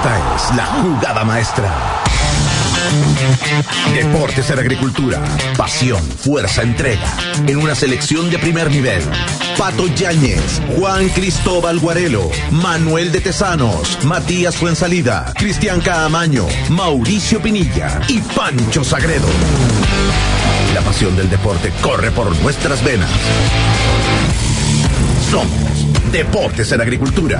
Esta es la jugada maestra. Deportes en Agricultura. Pasión, fuerza, entrega. En una selección de primer nivel. Pato Yáñez, Juan Cristóbal Guarelo, Manuel de Tesanos, Matías Fuensalida, Cristian Caamaño, Mauricio Pinilla y Pancho Sagredo. La pasión del deporte corre por nuestras venas. Somos Deportes en Agricultura.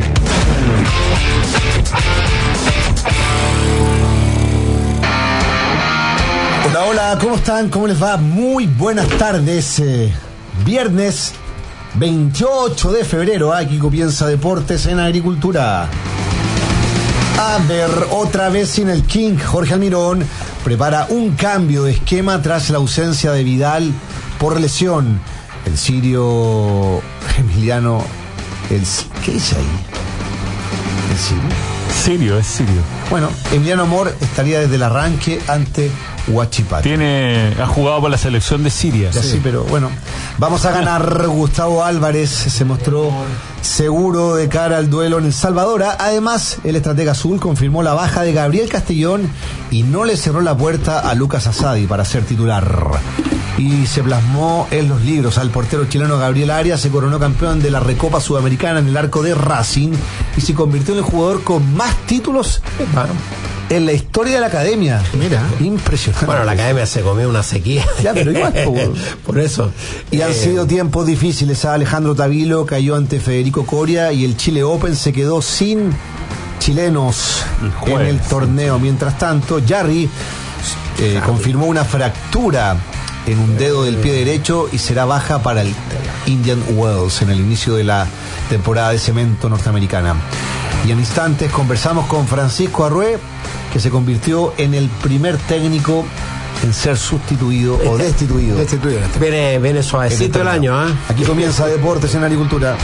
Hola, hola, ¿cómo están? ¿Cómo les va? Muy buenas tardes. Viernes 28 de febrero, aquí comienza Deportes en Agricultura. A ver, otra vez sin el King. Jorge Almirón prepara un cambio de esquema tras la ausencia de Vidal por lesión. El sirio Emiliano... ¿Qué dice ahí? ¿El sirio? Es sirio. Bueno, Emiliano Amor estaría desde el arranque ante Huachipato. Ha jugado por la selección de Siria. Ya sí, pero bueno, vamos a ganar. Gustavo Álvarez se mostró seguro de cara al duelo en El Salvador. Además, el estratega azul confirmó la baja de Gabriel Castellón y no le cerró la puerta a Lucas Asadi para ser titular. Y se plasmó en los libros. Al portero chileno Gabriel Arias se coronó campeón de la Recopa Sudamericana en el arco de Racing y se convirtió en el jugador con más títulos en la historia de la academia. Mira, impresionante. Bueno, la academia se comió una sequía. Ya, pero igual. Por eso. Y han sido tiempos difíciles. Alejandro Tavilo cayó ante Federico Coria y el Chile Open se quedó sin chilenos en el torneo. Mientras tanto, Jarry confirmó una fractura en un dedo del pie derecho y será baja para el Indian Wells en el inicio de la temporada de cemento norteamericana. Y en instantes conversamos con Francisco Arrué, que se convirtió en el primer técnico en ser sustituido o destituido. Viene suavecito el año, ¿eh? Aquí comienza Deportes en Agricultura.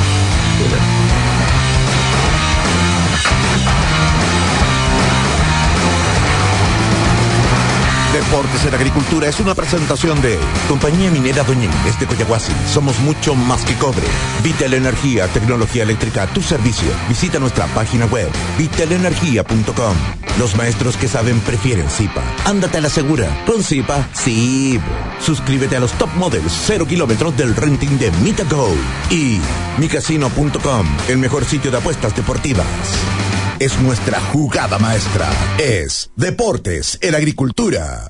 Deportes en Agricultura es una presentación de Compañía Minera Doña Inés de Coyahuasi. Somos mucho más que cobre. Vital Energía, tecnología eléctrica a tu servicio. Visita nuestra página web, vitalenergia.com. Los maestros que saben prefieren Zipa. Ándate a la segura. Con Zipa, sí. Suscríbete a los top models 0 kilómetros del renting de Mitago. Y micasino.com, el mejor sitio de apuestas deportivas. Es nuestra jugada maestra. Es Deportes en Agricultura.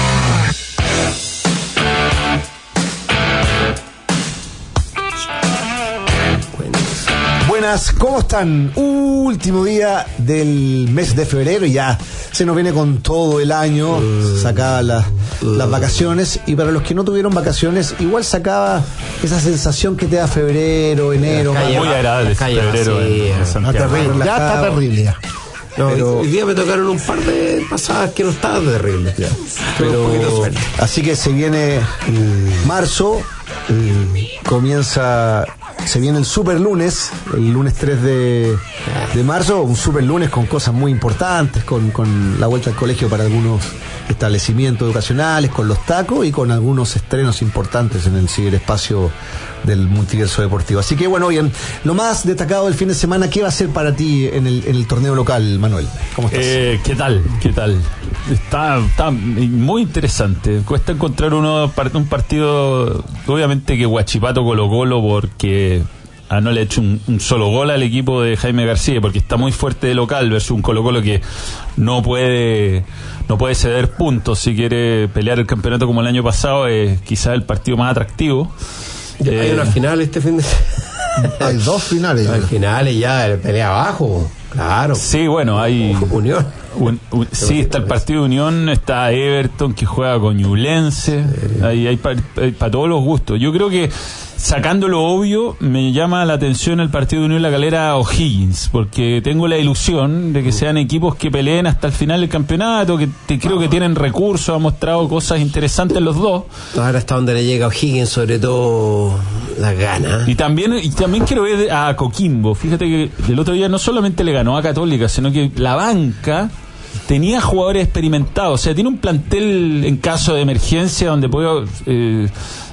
Buenas, ¿cómo están? Último día del mes de febrero y ya se nos viene con todo el año. Sacaba las vacaciones, y para los que no tuvieron vacaciones, igual sacaba esa sensación que te da febrero, enero. Muy agradable febrero en Santiago. Ya está terrible ya. No, pero hoy día me tocaron un par de pasadas que no estaban terribles. Pero un poquito suerte. Así que se viene marzo, se viene el super lunes, el lunes 3 de marzo, un super lunes con cosas muy importantes, con la vuelta al colegio para algunos establecimientos educacionales, con los tacos y con algunos estrenos importantes en el ciberespacio del multiverso deportivo. Así que bueno, bien, lo más destacado del fin de semana, ¿qué va a ser para ti en el torneo local, Manuel? ¿Cómo estás? ¿Qué tal? Está muy interesante. Cuesta encontrar un partido, obviamente que Huachipato Colo-Colo, porque no le ha hecho un solo gol al equipo de Jaime García, porque está muy fuerte de local versus un Colo-Colo que no puede ceder puntos si quiere pelear el campeonato como el año pasado. Es quizás el partido más atractivo. Hay una final este fin de semana. Hay dos finales. Hay finales ya, pelea abajo. Claro. Sí, bueno, hay Unión. Sí, está el partido de Unión, está Everton que juega con Ñublense. Hay para todos los gustos. Yo creo que, sacando lo obvio, me llama la atención el partido de Unión La Calera O'Higgins, porque tengo la ilusión de que sean equipos que peleen hasta el final del campeonato, que creo que tienen recursos, han mostrado cosas interesantes los dos. Ahora hasta donde le llega O'Higgins, sobre todo las ganas. Y también quiero ver a Coquimbo. Fíjate que el otro día no solamente le ganó a Católica, sino que la banca tenía jugadores experimentados. O sea, tiene un plantel en caso de emergencia donde puede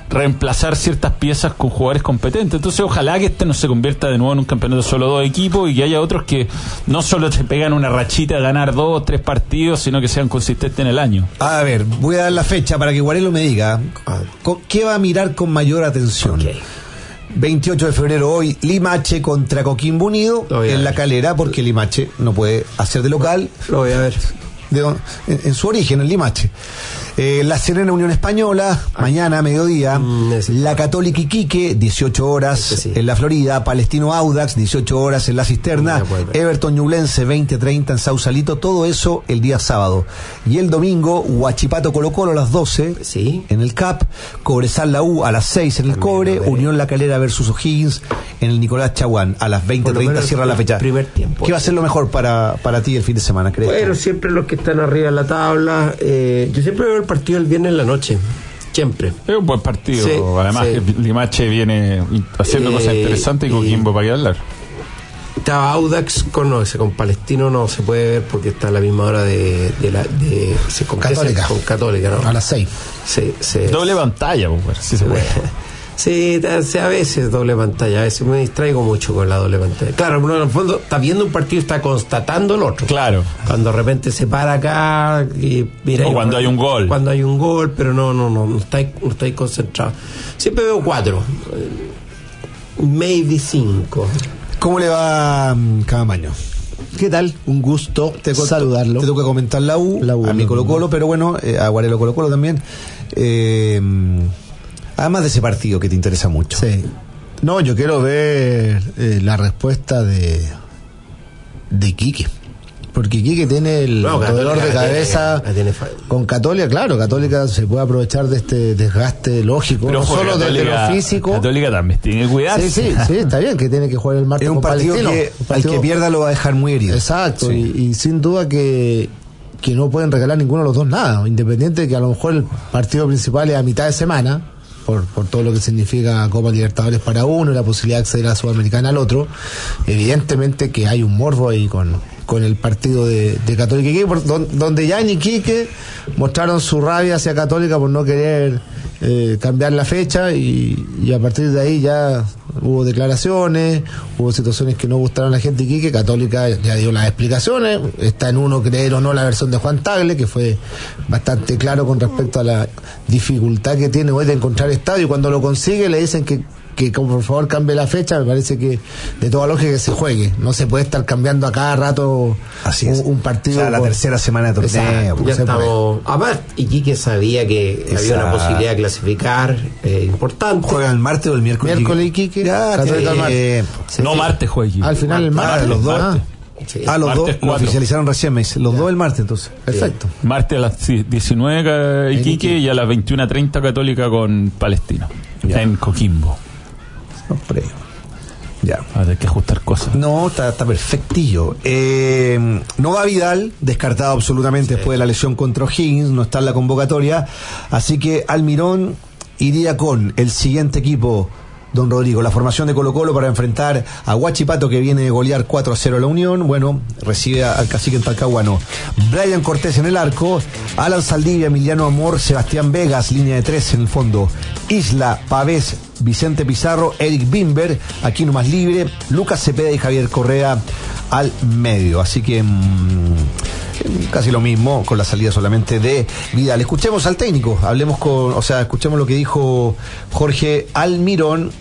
reemplazar ciertas piezas con jugadores competentes. Entonces ojalá que este no se convierta de nuevo en un campeonato de solo 2 equipos y que haya otros que no solo te pegan una rachita de ganar 2 o 3 partidos, sino que sean consistentes en el año. A ver, voy a dar la fecha para que Guarelo me diga qué va a mirar con mayor atención. 28 de febrero hoy, Limache contra Coquimbo Unido en La Calera, porque Limache no puede hacer de local. Lo voy a ver. En su origen, en Limache. La Serena Unión Española, mañana a mediodía. La Católica Iquique, 18 horas en la Florida. Palestino Audax, 18 horas en La Cisterna. Everton Ñublense, 20:30 en Sausalito. Todo eso el día sábado. Y el domingo, Huachipato Colo Colo a las 12 en el CAP. Cobresal La U a las 6 en el Cobre. Unión La Calera versus O'Higgins en el Nicolás Chaguán. A las 20:30 cierra la fecha. Primer tiempo. ¿Qué va a ser lo mejor para ti el fin de semana, crees? Bueno, siempre los que están arriba en la tabla. Yo siempre veo el partido el viernes en la noche. Siempre. Es un buen partido. Sí, además, Limache viene haciendo cosas interesantes y Coquimbo para qué hablar. Estaba Audax con Palestino, no se puede ver porque está a la misma hora con Católica. Con Católica, ¿no? A las 6. Doble pantalla, pues, si se puede. Sí, a veces doble pantalla, a veces me distraigo mucho con la doble pantalla. Claro, uno en el fondo está viendo un partido y está constatando el otro. Claro. Cuando de repente se para acá y mira. O cuando hay un gol. Cuando hay un gol, pero no estáis concentrado. Siempre veo 4, maybe 5. ¿Cómo le va Cabamaño? ¿Qué tal? Un gusto saludarlo. Te tengo que comentar la U a mi Colo Colo, pero bueno, a Guarelo Colo Colo también. Además de ese partido que te interesa mucho. Sí. No, yo quiero ver la respuesta de Iquique. Porque Iquique tiene el dolor de cabeza con Católica. Claro, Católica se puede aprovechar de este desgaste lógico, pero no solo desde lo físico. Católica también tiene que cuidarse. Sí, está bien que tiene que jugar el martes. Es un partido que al que pierda lo va a dejar muy herido. Exacto, sí. y sin duda que no pueden regalar ninguno de los dos nada, independiente de que a lo mejor el partido principal es a mitad de semana, por todo lo que significa Copa Libertadores para uno y la posibilidad de acceder a la Sudamericana al otro. Evidentemente que hay un morbo ahí con el partido de Católica Iquique, donde ya en Iquique mostraron su rabia hacia Católica por no querer cambiar la fecha y a partir de ahí ya hubo declaraciones, hubo situaciones que no gustaron a la gente de Iquique. Católica ya dio las explicaciones, está en uno creer o no la versión de Juan Tagle, que fue bastante claro con respecto a la dificultad que tiene hoy de encontrar estadio, y cuando lo consigue le dicen que como por favor cambie la fecha. Me parece que de toda lógica que se juegue, no se puede estar cambiando a cada rato un partido. O sea, la tercera semana de torneo. Ya estamos. Además, Iquique sabía que había una posibilidad de clasificar importante. ¿Juegan el martes o el miércoles? Miércoles Iquique. No, martes juega Iquique. Al final el martes. Los dos. Sí. Los dos lo oficializaron recién, me dice. Los dos el martes, entonces. Perfecto. Martes a las 19 Iquique y a las 21:30 Católica con Palestino. En Coquimbo. No, por ahí. Ya. Hay que ajustar cosas. No, está perfectillo. No va Vidal, descartado absolutamente después de la lesión contra O'Higgins, no está en la convocatoria. Así que Almirón iría con el siguiente equipo, don Rodrigo, la formación de Colo Colo para enfrentar a Huachipato, que viene de golear 4-0 a la Unión. Bueno, recibe al cacique en Talcahuano. Brian Cortés en el arco, Alan Saldivia, Emiliano Amor, Sebastián Vegas, línea de 3 en el fondo. Isla, Pavés, Vicente Pizarro, Eric Bimber, Aquino más libre, Lucas Cepeda y Javier Correa al medio. Así que casi lo mismo, con la salida solamente de Vidal. Escuchemos al técnico, escuchemos lo que dijo Jorge Almirón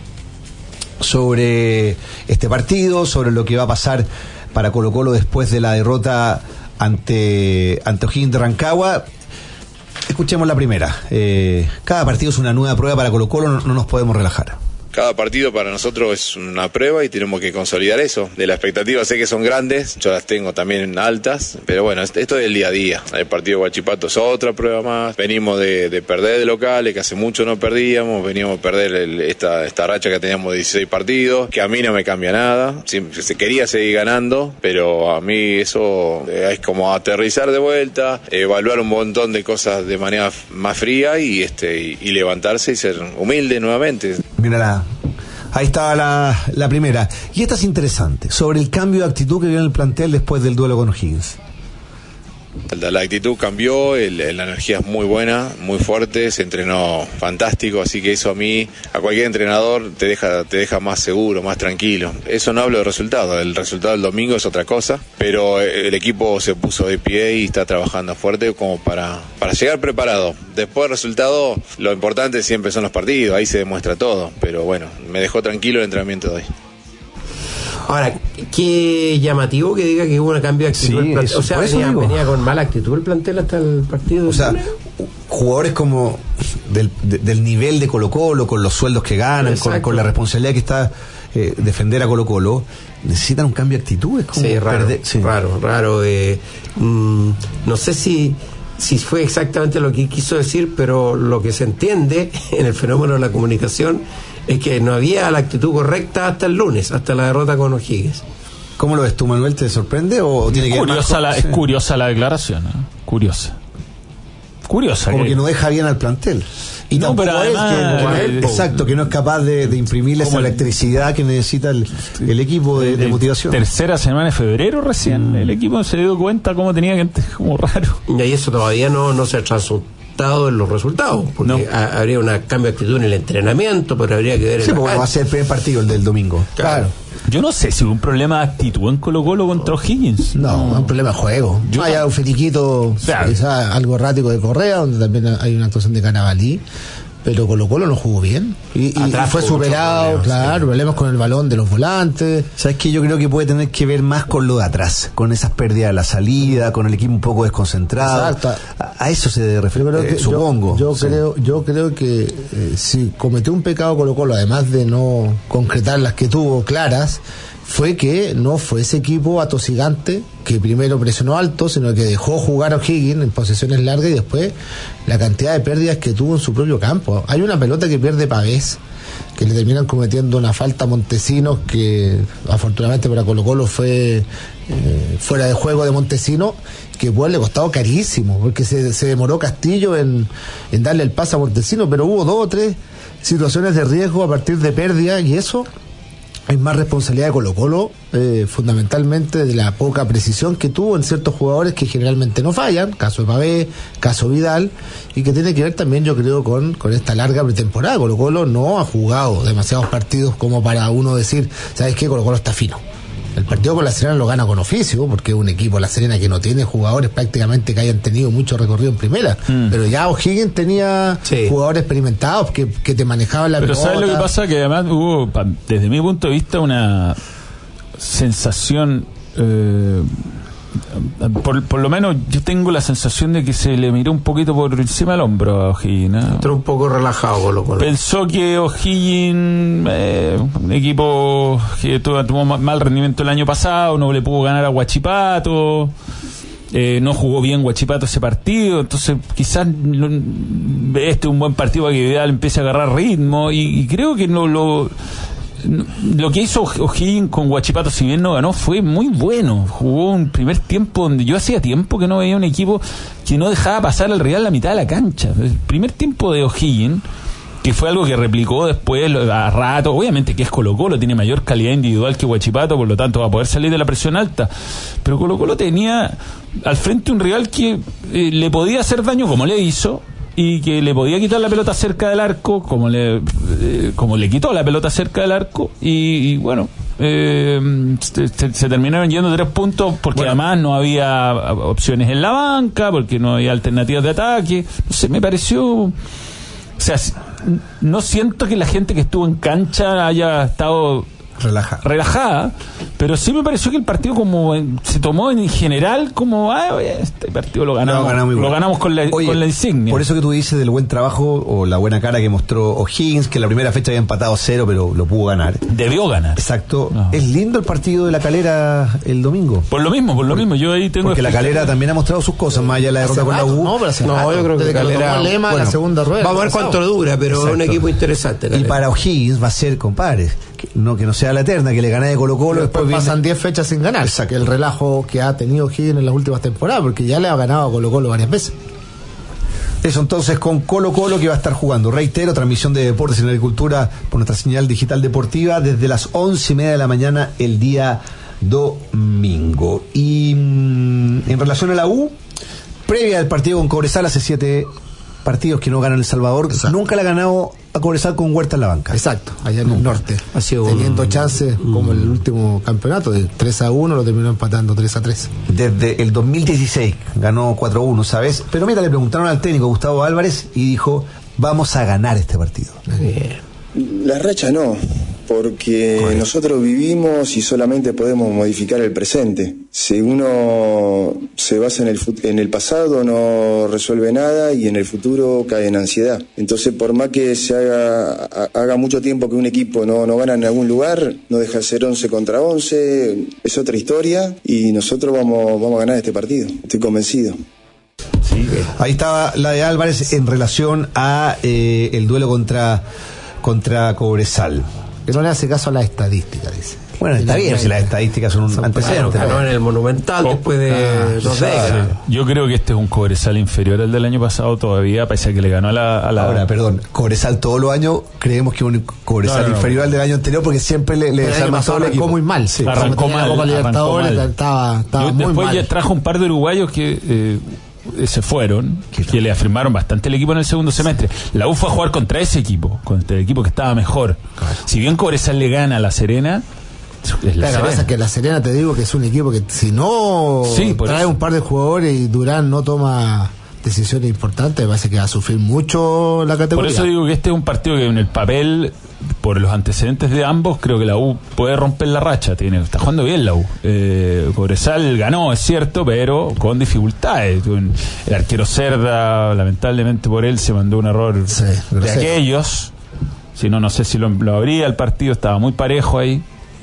sobre este partido, sobre lo que va a pasar para Colo Colo después de la derrota ante O'Higgins de Rancagua. Escuchemos la primera. Cada partido es una nueva prueba para Colo Colo, no nos podemos relajar. Cada partido para nosotros es una prueba y tenemos que consolidar eso. De las expectativas sé que son grandes, yo las tengo también altas, pero bueno, esto es del día a día. El partido de Huachipato es otra prueba más. Venimos de perder de locales, que hace mucho no perdíamos, veníamos a perder esta racha que teníamos de 16 partidos, que a mí no me cambia nada. Se quería seguir ganando, pero a mí eso es como aterrizar de vuelta, evaluar un montón de cosas de manera más fría y levantarse y ser humilde nuevamente. Mira, ahí estaba la primera. Y esta es interesante, sobre el cambio de actitud que vio en el plantel después del duelo con O'Higgins. La actitud cambió, la energía es muy buena, muy fuerte, se entrenó fantástico, así que eso a cualquier entrenador te deja más seguro, más tranquilo. Eso no hablo de resultado, el resultado del domingo es otra cosa, pero el equipo se puso de pie y está trabajando fuerte como para llegar preparado. Después del resultado, lo importante siempre son los partidos, ahí se demuestra todo, pero bueno, me dejó tranquilo el entrenamiento de hoy. Ahora, qué llamativo que diga que hubo un cambio de actitud del plantel. O sea, venía con mala actitud el plantel hasta el partido. O sea, jugadores como del nivel de Colo-Colo, con los sueldos que ganan, con la responsabilidad que está defender a Colo-Colo, necesitan un cambio de actitud. Es como raro. No sé si fue exactamente lo que quiso decir, pero lo que se entiende en el fenómeno de la comunicación es que no había la actitud correcta hasta el lunes, hasta la derrota con O'Higgins. ¿Cómo lo ves tú, Manuel? ¿Te sorprende o tiene que ver más con... Es curiosa la declaración, ¿eh? Curiosa. Como que no deja bien al plantel. Y no, pero además, exacto, que no es capaz de imprimirle esa electricidad que necesita el equipo de motivación. Tercera semana de febrero recién, el equipo se dio cuenta cómo tenía que, como raro. Y eso todavía no se ha transmitido en los resultados, porque habría un cambio de actitud en el entrenamiento, pero habría que ver porque va a ser el primer partido, el del domingo. Claro. Yo no sé si hubo un problema de actitud en Colo-Colo contra O'Higgins. No, un problema de juego. Hay un fetiquito, quizás algo errático de Correa, donde también hay una actuación de Cannavali, pero Colo-Colo no jugó bien y fue superado, problemas con el balón de los volantes. ¿Sabes qué? Yo creo que puede tener que ver más con lo de atrás, con esas pérdidas de la salida, con el equipo un poco desconcentrado. Exacto. A eso se refiere, supongo. Yo creo que si cometió un pecado Colo-Colo, además de no concretar las que tuvo claras, fue que no fue ese equipo atosigante que primero presionó alto, sino que dejó jugar a O'Higgins en posesiones largas y después la cantidad de pérdidas que tuvo en su propio campo. Hay una pelota que pierde Pavés, que le terminan cometiendo una falta a Montesinos, que afortunadamente para Colo-Colo fue fuera de juego de Montesinos, que pues le costado carísimo, porque se demoró Castillo en darle el pase a Montesinos, pero hubo 2 o 3 situaciones de riesgo a partir de pérdida, y eso es más responsabilidad de Colo-Colo, fundamentalmente de la poca precisión que tuvo en ciertos jugadores que generalmente no fallan, caso de Pavé, caso Vidal, y que tiene que ver también, yo creo, con esta larga pretemporada. Colo-Colo no ha jugado demasiados partidos como para uno decir, ¿sabes qué? Colo-Colo está fino. El partido con La Serena lo gana con oficio, porque es un equipo La Serena que no tiene jugadores prácticamente que hayan tenido mucho recorrido en primera, pero ya O'Higgins tenía jugadores experimentados que te manejaban la pelota. Pero ¿sabes lo que pasa? Que además hubo, desde mi punto de vista, una sensación, por lo menos yo tengo la sensación de que se le miró un poquito por encima del hombro a O'Higgins, ¿eh? Entró un poco relajado Colo-Colo. Pensó que O'Higgins, un equipo que tuvo mal rendimiento el año pasado, no le pudo ganar a Huachipato, no jugó bien Huachipato ese partido, entonces quizás este es un buen partido para que Vidal empiece a agarrar ritmo, y creo que lo que hizo O'Higgins con Huachipato, si bien no ganó, fue muy bueno. Jugó un primer tiempo donde yo hacía tiempo que no veía un equipo que no dejaba pasar al rival la mitad de la cancha. El primer tiempo de O'Higgins, que fue algo que replicó después a rato, obviamente que es Colo-Colo, tiene mayor calidad individual que Huachipato, por lo tanto va a poder salir de la presión alta, pero Colo-Colo tenía al frente un rival que le podía hacer daño como le hizo, y que le podía quitar la pelota cerca del arco, como le quitó la pelota cerca del arco, y bueno, se terminaron yendo 3 puntos, porque además no había opciones en la banca, porque no había alternativas de ataque. No sé, me pareció, o sea, no siento que la gente que estuvo en cancha haya estado relajada, pero sí me pareció que el partido como se tomó en general como este partido lo ganamos con la insignia. Por eso que tú dices del buen trabajo o la buena cara que mostró O'Higgins, que en la primera fecha había empatado 0 pero lo pudo ganar, debió ganar. Exacto. Es lindo el partido de La Calera el domingo, por lo mismo yo ahí tengo, porque La Calera también ha mostrado sus cosas más allá de la derrota con la U. Yo creo que Calera la segunda rueda, vamos a ver cuánto dura, pero es un equipo interesante. Y para O'Higgins va a ser, compadre, que no sea la eterna, que le gane de Colo-Colo, después pasan 10 fechas sin ganar. Exacto. El relajo que ha tenido O'Higgins en las últimas temporadas, porque ya le ha ganado a Colo-Colo varias veces. Eso entonces con Colo-Colo, que va a estar jugando, reitero, transmisión de Deportes en Agricultura por nuestra señal digital deportiva desde las 11:30 de la mañana el día domingo. Y en relación a la U, previa del partido con Cobresal, hace 7 partidos que no ganan El Salvador. Exacto. Nunca le ha ganado a Cobresal con Huerta en la banca. Exacto, allá en el norte. Ha sido teniendo chances como el último campeonato, de 3-1 lo terminó empatando 3-3. Desde el 2016 ganó 4-1, ¿sabes? Pero mira, le preguntaron al técnico Gustavo Álvarez y dijo, vamos a ganar este partido. La racha no, porque nosotros vivimos y solamente podemos modificar el presente. Si uno se basa en el pasado, no resuelve nada y en el futuro cae en ansiedad. Entonces, por más que se haga mucho tiempo que un equipo no gana en algún lugar, no deja de ser 11 contra 11, es otra historia y nosotros vamos a ganar este partido. Estoy convencido. Sí. Ahí estaba la de Álvarez en relación a el duelo contra Cobresal. Que no le hace caso a las estadísticas, dice. Bueno, está bien si las estadísticas son un antecedente. Ganó en el Monumental después de 2 décadas. Yo creo que este es un Cobresal inferior al del año pasado todavía, pese a que le ganó a la... Ahora, perdón, Cobresal todos los años creemos que es un Cobresal inferior al del año anterior porque siempre le desarma todo el equipo. Muy mal, sí. Arrancó mal. Estaba muy después mal. Ya trajo un par de uruguayos que... se fueron, que le afirmaron bastante el equipo en el segundo semestre. La U fue a jugar contra ese equipo, contra el equipo que estaba mejor. Claro. Si bien Cobresal le gana a La Serena, es La Serena. Pasa que La Serena, te digo que es un equipo que si no trae un par de jugadores y Durán no toma decisiones importantes, me parece que va a sufrir mucho la categoría. Por eso digo que este es un partido que en el papel, por los antecedentes de ambos, creo que la U puede romper la racha. Está jugando bien la U. Cobresal ganó, es cierto, pero con dificultades. El arquero Cerda, lamentablemente por él, se mandó un error de aquellos. Si no, no sé si lo habría el partido, estaba muy parejo ahí.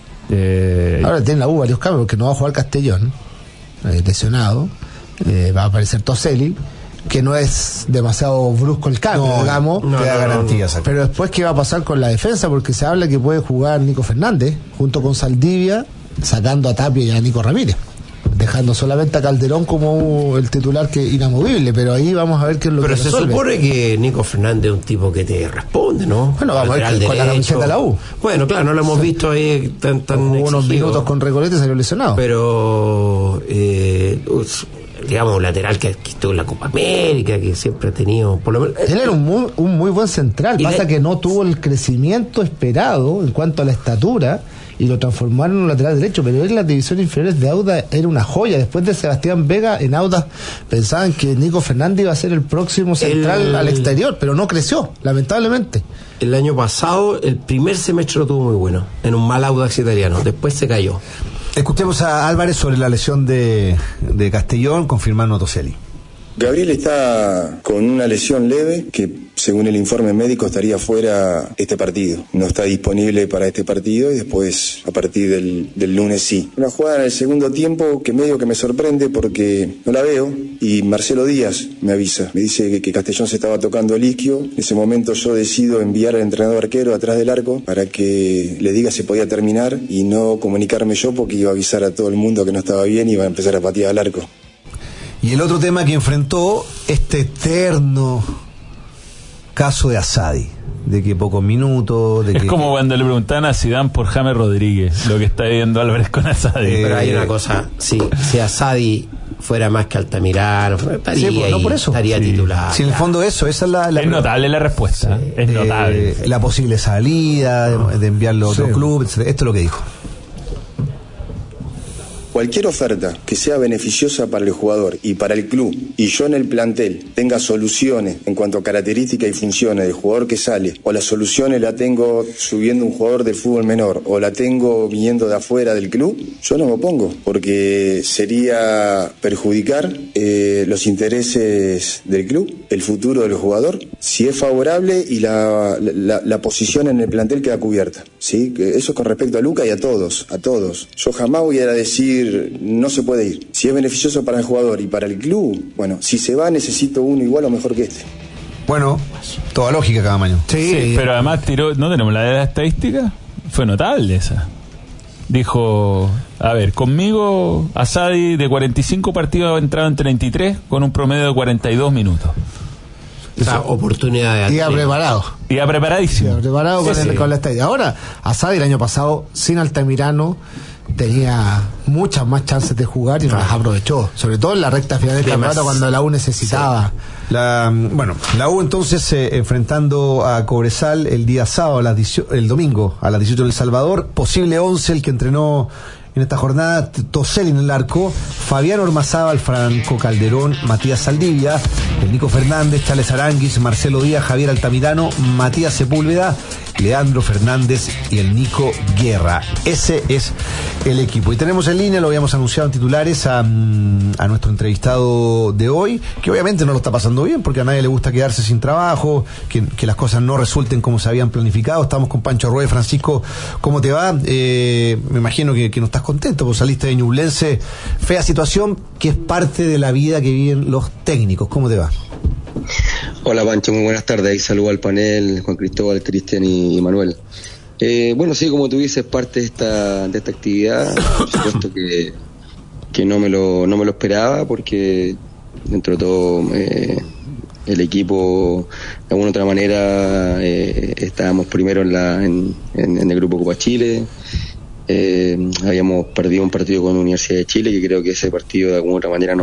Ahora tiene la U varios cambios, porque no va a jugar Castellón, lesionado. Va a aparecer Toselli, que no es demasiado brusco el cambio, digamos, te da garantías. Pero después, ¿qué va a pasar con la defensa? Porque se habla que puede jugar Nico Fernández junto con Saldivia, sacando a Tapia y a Nico Ramírez, dejando solamente a Calderón como el titular que inamovible. Pero ahí vamos a ver qué es lo que resuelve. Pero se supone que Nico Fernández es un tipo que te responde, ¿no? Bueno, vamos a ver con la camiseta de la U. Bueno, claro, no lo hemos visto ahí tan unos minutos con Recoleta y salió lesionado. Pero digamos, un lateral que estuvo en la Copa América, que siempre ha tenido, por lo menos, él era un muy buen central. Pasa que no tuvo el crecimiento esperado en cuanto a la estatura y lo transformaron en un lateral derecho, pero él en las divisiones inferiores de Audax era una joya. Después de Sebastián Vega en Audax pensaban que Nico Fernández iba a ser el próximo central al exterior, pero no creció, lamentablemente. El año pasado el primer semestre lo tuvo muy bueno en un mal Audax italiano, después se cayó. Escuchemos a Álvarez sobre la lesión de Castellón, confirmando Toselli. Gabriel está con una lesión leve que, según el informe médico, estaría fuera este partido. No está disponible para este partido y después, a partir del lunes, sí. Una jugada en el segundo tiempo que medio que me sorprende porque no la veo y Marcelo Díaz me avisa. Me dice que Castellón se estaba tocando el isquio. En ese momento yo decido enviar al entrenador arquero atrás del arco para que le diga si podía terminar y no comunicarme yo porque iba a avisar a todo el mundo que no estaba bien y iba a empezar a patear al arco. Y el otro tema que enfrentó, este eterno caso de Asadi, de que pocos minutos... Es como cuando le preguntaban a Zidane por James Rodríguez, lo que está viendo Álvarez con Asadi. Pero hay una cosa, si Asadi fuera más que Altamirano, estaría titular. Si en el fondo esa es la es notable la respuesta, sí. Es notable. La posible salida, de enviarlo a otro club, etc. Esto es lo que dijo. Cualquier oferta que sea beneficiosa para el jugador y para el club, y yo en el plantel tenga soluciones en cuanto a características y funciones del jugador que sale, o las soluciones la tengo subiendo un jugador del fútbol menor, o la tengo viniendo de afuera del club, yo no me opongo, porque sería perjudicar los intereses del club, el futuro del jugador, si es favorable y la posición en el plantel queda cubierta, ¿sí? Eso es con respecto a Luca y a todos. Yo jamás voy a decir no se puede ir. Si es beneficioso para el jugador y para el club, bueno, si se va necesito uno igual o mejor que este. Bueno, toda lógica cada mañana. Sí, pero además ¿no tenemos la de la estadística? Fue notable esa. Dijo, a ver, conmigo Asadi de 45 partidos ha entrado en 33 con un promedio de 42 minutos. Esa oportunidad de Iba preparado. Iba preparadísimo. Iba preparado con la estadística. Ahora, Asadi el año pasado, sin Altamirano, tenía muchas más chances de jugar y no las aprovechó, sobre todo en la recta final del campeonato cuando la U necesitaba. La U entonces enfrentando a Cobresal el día sábado, el domingo a las 18 en El Salvador. Posible 11 el que entrenó en esta jornada: Toseli en el arco, Fabián Ormazábal, Franco Calderón, Matías Saldivia, el Nico Fernández, Charles Aranguis, Marcelo Díaz, Javier Altamirano, Matías Sepúlveda, Leandro Fernández y el Nico Guerra. Ese es el equipo. Y tenemos en línea, lo habíamos anunciado en titulares, a nuestro entrevistado de hoy, que obviamente no lo está pasando bien, porque a nadie le gusta quedarse sin trabajo, que las cosas no resulten como se habían planificado. Estamos con Pancho Arrué. Francisco, ¿cómo te va? Me imagino que no estás contento, pues saliste de Ñublense. Fea situación, que es parte de la vida que viven los técnicos. ¿Cómo te va? Hola Pancho, muy buenas tardes. Y saludo al panel, Juan Cristóbal, Cristian y Manuel. Bueno, sí, como tú dices, parte de esta actividad. Por supuesto que no me lo esperaba, porque dentro de todo el equipo, de alguna u otra manera, estábamos primero en el grupo Copa Chile. Habíamos perdido un partido con la Universidad de Chile, que creo que ese partido de alguna u otra manera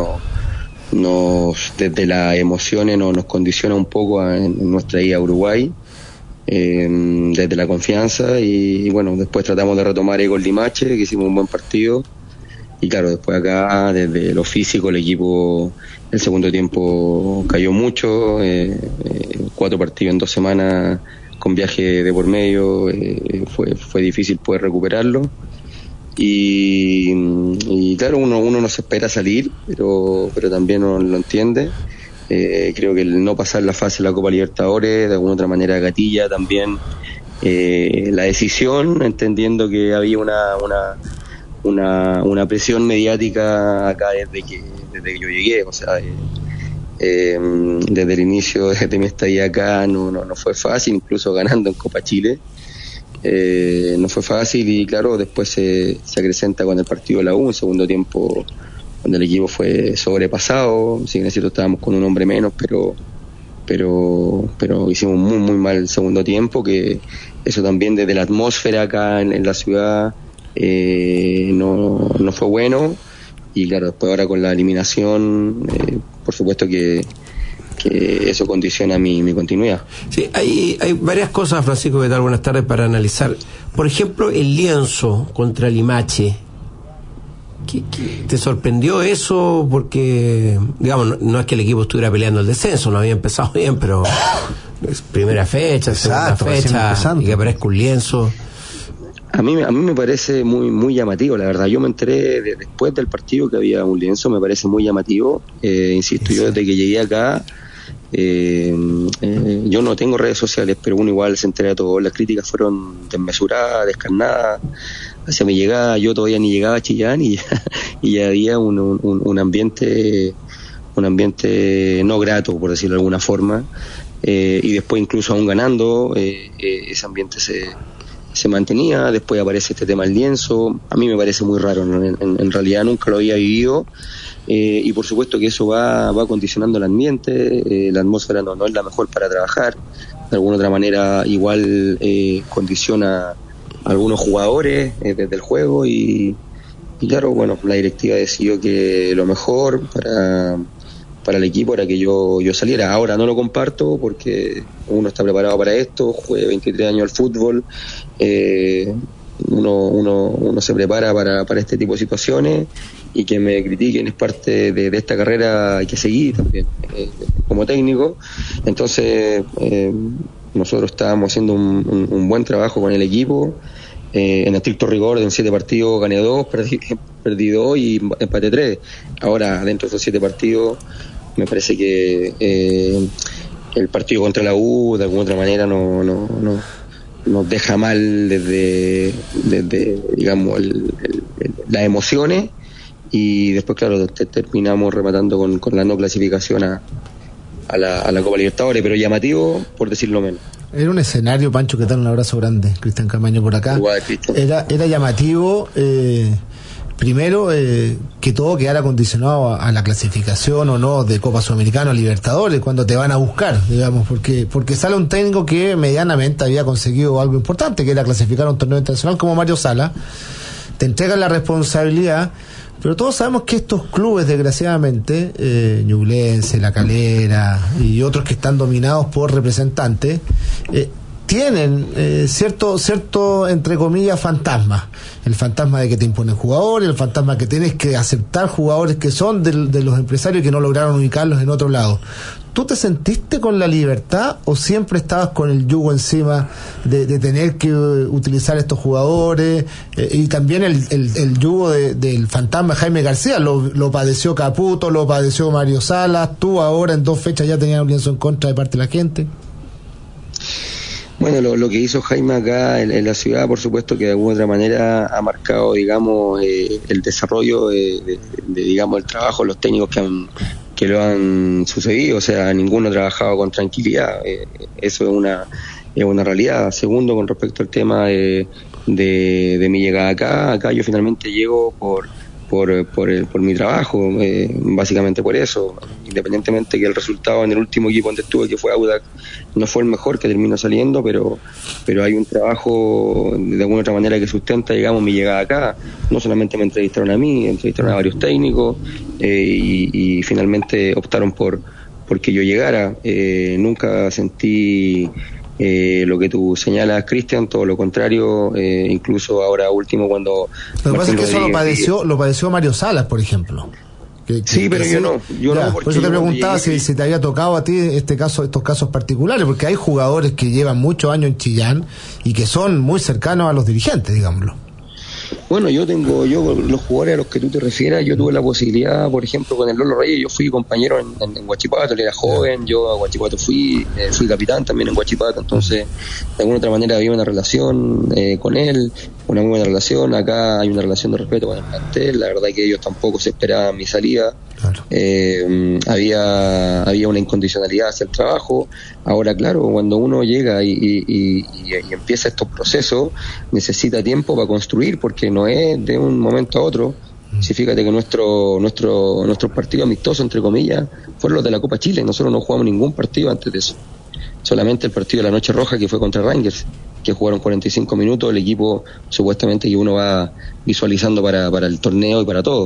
desde las emociones nos condiciona un poco en nuestra ida a Uruguay, desde la confianza, y bueno, después tratamos de retomar con Limache, que hicimos un buen partido, y claro, después acá desde lo físico el equipo el segundo tiempo cayó mucho, 4 partidos en 2 semanas con viaje de por medio, fue difícil poder recuperarlo. Y claro, uno no se espera salir, pero también uno lo entiende. Creo que el no pasar la fase de la Copa Libertadores de alguna otra manera gatilla también la decisión, entendiendo que había una presión mediática acá desde que yo llegué. O sea, desde el inicio de mi estadía acá no fue fácil, incluso ganando en Copa Chile. No fue fácil, y claro, después se acrecenta con el partido de la U, en segundo tiempo, donde el equipo fue sobrepasado. Si bien es cierto, estábamos con un hombre menos, pero hicimos muy muy mal el segundo tiempo, que eso también desde la atmósfera acá en la ciudad no fue bueno. Y claro, después ahora con la eliminación, por supuesto que eso condiciona mi continuidad. Sí, hay varias cosas, Francisco, que tal, buenas tardes, para analizar. Por ejemplo, el lienzo contra Limache. ¿Te sorprendió eso? Porque, digamos, no es que el equipo estuviera peleando el descenso, no había empezado bien, pero primera fecha, segunda fecha, y que aparezca un lienzo. A mí me parece muy muy llamativo, la verdad. Yo me enteré después del partido que había un lienzo, me parece muy llamativo. Insisto, yo desde que llegué acá, yo no tengo redes sociales, pero uno igual se entera de todo. Las críticas fueron desmesuradas, descarnadas. Hacia mi llegada, yo todavía ni llegaba a Chillán y ya había un ambiente no grato, por decirlo de alguna forma. Y después, incluso aún ganando, ese ambiente se mantenía. Después aparece este tema del lienzo. A mí me parece muy raro, ¿no? En realidad nunca lo había vivido, y por supuesto que eso va condicionando el ambiente. La atmósfera no es la mejor para trabajar. De alguna otra manera igual condiciona a algunos jugadores desde el juego, y claro, bueno, la directiva decidió que lo mejor para el equipo era que yo saliera. Ahora no lo comparto, porque uno está preparado para esto, jugué 23 años al fútbol, uno se prepara para este tipo de situaciones, y que me critiquen es parte de esta carrera. Hay que seguir también como técnico. Entonces nosotros estábamos haciendo un buen trabajo con el equipo. En estricto rigor, en 7 partidos gané 2, perdí 2 y empaté 3. Ahora, dentro de esos 7 partidos, me parece que el partido contra la U de alguna otra manera nos deja mal desde digamos las emociones, y después claro terminamos rematando con la no clasificación a la Copa Libertadores, pero llamativo por decirlo menos. Era un escenario, Pancho, que tal, un abrazo grande, Cristian Camaño por acá. Era llamativo, primero, que todo quedara condicionado a la clasificación o no de Copa Sudamericana o Libertadores, cuando te van a buscar, digamos, porque sale un técnico que medianamente había conseguido algo importante, que era clasificar a un torneo internacional como Mario Sala, te entregan la responsabilidad, pero todos sabemos que estos clubes, desgraciadamente, Ñublense, La Calera y otros que están dominados por representantes, tienen cierto entre comillas fantasma. El fantasma de que te imponen jugadores, el fantasma que tienes que aceptar jugadores que son de los empresarios que no lograron ubicarlos en otro lado. ¿Tú te sentiste con la libertad o siempre estabas con el yugo encima de tener que utilizar estos jugadores? Y también el yugo del fantasma Jaime García, lo padeció Caputo, lo padeció Mario Salas, tú ahora en 2 fechas ya tenías un lienzo en contra de parte de la gente. Bueno, lo que hizo Jaime acá en la ciudad, por supuesto que de alguna otra manera ha marcado, digamos, el desarrollo de digamos, el trabajo, los técnicos que lo han sucedido. O sea, ninguno ha trabajado con tranquilidad. Eso es una realidad. Segundo, con respecto al tema de mi llegada acá yo finalmente llego por mi trabajo, básicamente por eso, independientemente que el resultado en el último equipo donde estuve, que fue Audax, no fue el mejor, que terminó saliendo, pero hay un trabajo de alguna otra manera que sustenta, digamos, mi llegada acá. No solamente me entrevistaron a mí, entrevistaron a varios técnicos y finalmente optaron por que yo llegara. Nunca sentí lo que tú señalas, Cristian, todo lo contrario, incluso ahora último cuando... Lo que pasa es que eso lo padeció Mario Salas, por ejemplo. Sí, pero yo no. Por eso te preguntaba si te había tocado a ti estos casos particulares, porque hay jugadores que llevan muchos años en Chillán y que son muy cercanos a los dirigentes, digámoslo. Bueno, los jugadores a los que tú te refieras, yo tuve la posibilidad, por ejemplo, con el Lolo Reyes, yo fui compañero en Huachipato, él era joven, yo a Huachipato fui capitán también en Huachipato, entonces de alguna otra manera había una relación con él, una muy buena relación. Acá hay una relación de respeto con el plantel, la verdad que ellos tampoco se esperaban mi salida. Claro. Había una incondicionalidad hacia el trabajo. Ahora, claro, cuando uno llega y empieza estos procesos, necesita tiempo para construir, porque no es de un momento a otro. Si fíjate que nuestros partidos amistosos, entre comillas, fueron los de la Copa Chile. Nosotros no jugamos ningún partido antes de eso, solamente el partido de la Noche Roja, que fue contra Rangers, que jugaron 45 minutos, el equipo supuestamente que uno va visualizando para el torneo y para todo.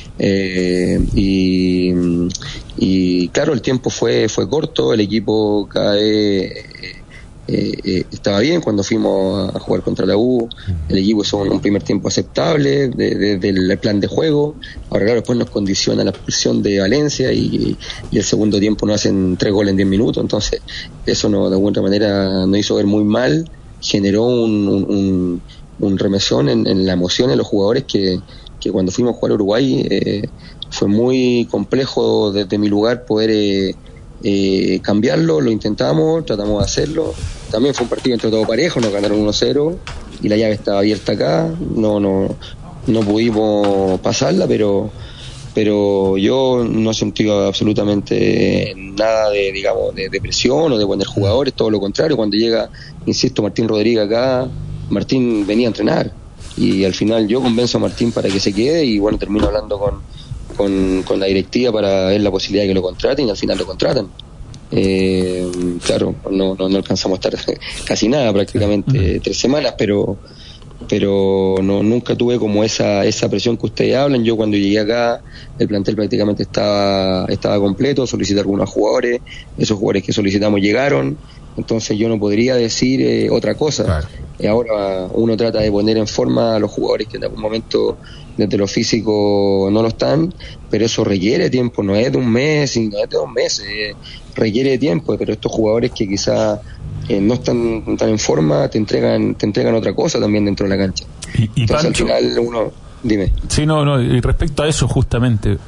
Y claro, el tiempo fue corto, el equipo cada vez estaba bien. Cuando fuimos a jugar contra la U, el equipo hizo un primer tiempo aceptable del plan de juego. Ahora claro, después nos condiciona la expulsión de Valencia y el segundo tiempo nos hacen 3 goles en 10 minutos, entonces eso de alguna manera nos hizo ver muy mal, generó un remesón en la emoción de los jugadores que cuando fuimos a jugar a Uruguay fue muy complejo desde mi lugar poder cambiarlo. Lo intentamos, tratamos de hacerlo. También fue un partido entre todo parejo, nos ganaron 1-0 y la llave estaba abierta acá, no pudimos pasarla, pero yo no he sentido absolutamente nada de presión o de poner jugadores, todo lo contrario. Cuando llega, insisto, Martín Rodríguez acá, Martín venía a entrenar y al final yo convenzo a Martín para que se quede y bueno, termino hablando con la directiva para ver la posibilidad de que lo contraten y al final lo contratan. Claro, no alcanzamos a estar casi nada, prácticamente 3 semanas, pero nunca tuve como esa presión que ustedes hablan. Yo cuando llegué acá el plantel prácticamente estaba completo, solicité a algunos jugadores, esos jugadores que solicitamos llegaron, entonces yo no podría decir otra cosa. Claro. Ahora uno trata de poner en forma a los jugadores que en algún momento desde lo físico no lo están, pero eso requiere tiempo, no es de un mes y no es de 2 meses, requiere tiempo. Pero estos jugadores que quizá no están tan en forma te entregan otra cosa también dentro de la cancha. Y entonces Pancho, al final uno, dime. Sí, no, y respecto a eso justamente,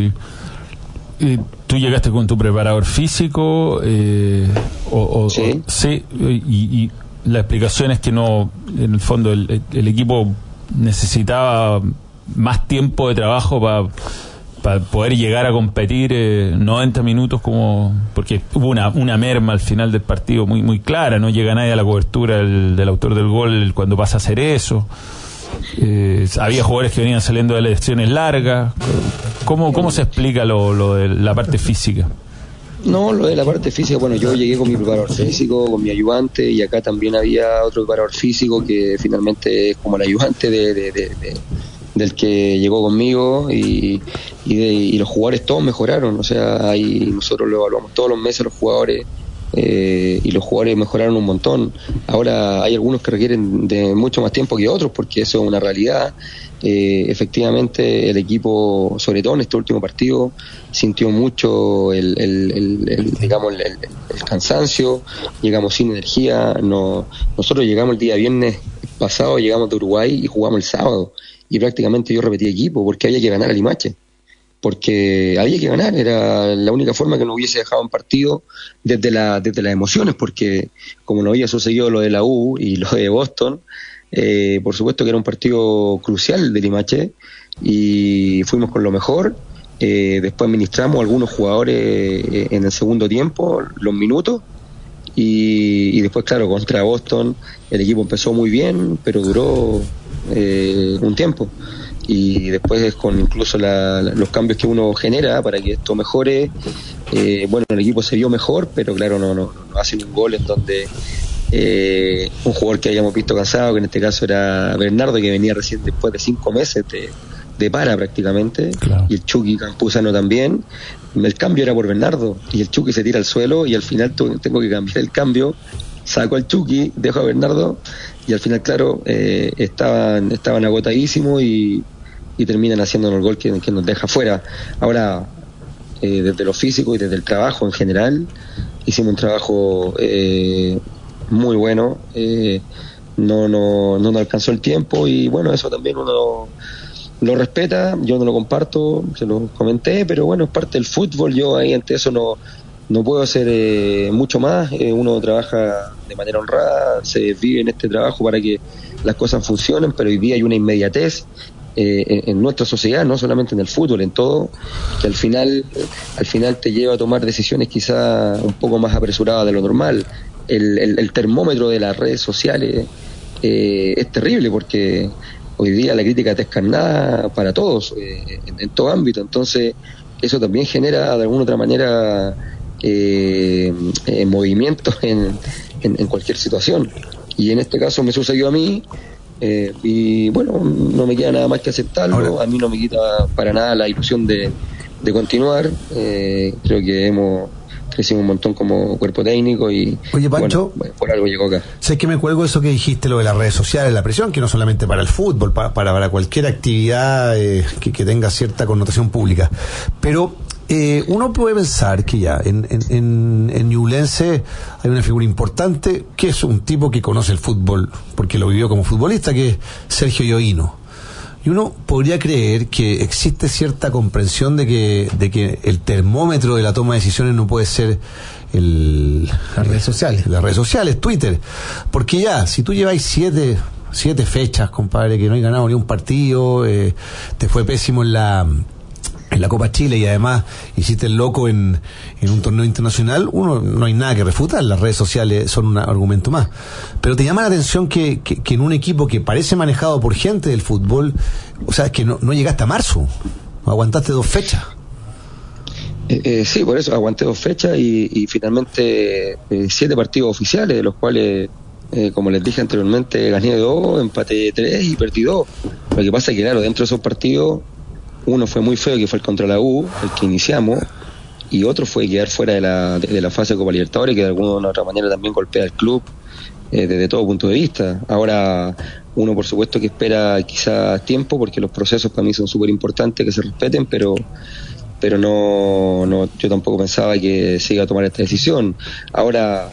tú llegaste con tu preparador físico sí, sí, y la explicación es que no, en el fondo el equipo necesitaba más tiempo de trabajo para poder llegar a competir 90 minutos, porque hubo una merma al final del partido muy muy clara, no llega nadie a la cobertura del autor del gol cuando pasa a hacer eso. Había jugadores que venían saliendo de lesiones largas. ¿Cómo se explica lo de la parte física? No, lo de la parte física, bueno, yo llegué con mi preparador físico, con mi ayudante, y acá también había otro preparador físico que finalmente es como el ayudante del que llegó conmigo, y los jugadores todos mejoraron. O sea, nosotros lo evaluamos todos los meses los jugadores, y los jugadores mejoraron un montón. Ahora hay algunos que requieren de mucho más tiempo que otros, porque eso es una realidad. Efectivamente el equipo, sobre todo en este último partido, sintió mucho el cansancio, llegamos sin energía. Nosotros llegamos el día viernes pasado, llegamos de Uruguay y jugamos el sábado, y prácticamente yo repetí equipo porque había que ganar a Limache, porque había que ganar, era la única forma que nos hubiese dejado en partido desde las emociones, porque como no había sucedido lo de la U y lo de Boston, por supuesto que era un partido crucial de Limache, y fuimos con lo mejor. Después administramos a algunos jugadores en el segundo tiempo, los minutos, y después, claro, contra Boston el equipo empezó muy bien, pero duró un tiempo, y después con incluso los cambios que uno genera para que esto mejore, bueno, el equipo se vio mejor, pero claro, no hacen un gol en donde un jugador que habíamos visto cansado, que en este caso era Bernardo, que venía recién después de 5 meses de para prácticamente, claro. Y el Chucky Campuzano también. El cambio era por Bernardo, y el Chucky se tira al suelo, y al final tengo que cambiar el cambio, saco al Chucky, dejo a Bernardo, y al final, claro, estaban agotadísimos, y terminan haciéndonos el gol que nos deja fuera. Ahora, desde lo físico y desde el trabajo en general, hicimos un trabajo muy bueno. No nos alcanzó el tiempo, y bueno, eso también uno lo respeta. Yo no lo comparto, se lo comenté, pero bueno, es parte del fútbol. Yo ahí ante eso no puedo hacer mucho más. Uno trabaja de manera honrada, se vive en este trabajo para que las cosas funcionen, pero hoy día hay una inmediatez en nuestra sociedad, no solamente en el fútbol, en todo, que al final te lleva a tomar decisiones quizá un poco más apresuradas de lo normal. El termómetro de las redes sociales es terrible, porque hoy día la crítica está descarnada para todos, en todo ámbito. Entonces eso también genera de alguna otra manera movimientos en cualquier situación, y en este caso me sucedió a mí. Y bueno, no me queda nada más que aceptarlo. Ahora, a mí no me quita para nada la ilusión de continuar. Creo que hemos crecido un montón como cuerpo técnico, y oye, Pancho, bueno, por algo llegó acá. Sé que me cuelgo eso que dijiste, lo de las redes sociales, la presión, que no solamente para el fútbol, para cualquier actividad que tenga cierta connotación pública, pero uno puede pensar que ya en Ñublense hay una figura importante, que es un tipo que conoce el fútbol porque lo vivió como futbolista, que es Sergio Yoino. Y uno podría creer que existe cierta comprensión de que el termómetro de la toma de decisiones no puede ser las redes sociales, Twitter. Porque ya, si tú lleváis 7 fechas, compadre, que no hay ganado ni un partido, te fue pésimo en la Copa Chile, y además hiciste el loco en un torneo internacional, no hay nada que refutar. Las redes sociales son un argumento más, pero te llama la atención que en un equipo que parece manejado por gente del fútbol, o sea, es que no llegaste a marzo, aguantaste 2 fechas. Sí, por eso aguanté 2 fechas y finalmente 7 partidos oficiales, de los cuales, como les dije anteriormente, gané 2, empaté 3 y perdí 2. Lo que pasa es que, claro, dentro de esos partidos, uno fue muy feo, que fue el contra la U, el que iniciamos, y otro fue quedar fuera de la fase de Copa Libertadores, que de alguna u otra manera también golpea al club desde todo punto de vista. Ahora, uno por supuesto que espera quizás tiempo, porque los procesos para mí son súper importantes, que se respeten, pero no, yo tampoco pensaba que se iba a tomar esta decisión. Ahora,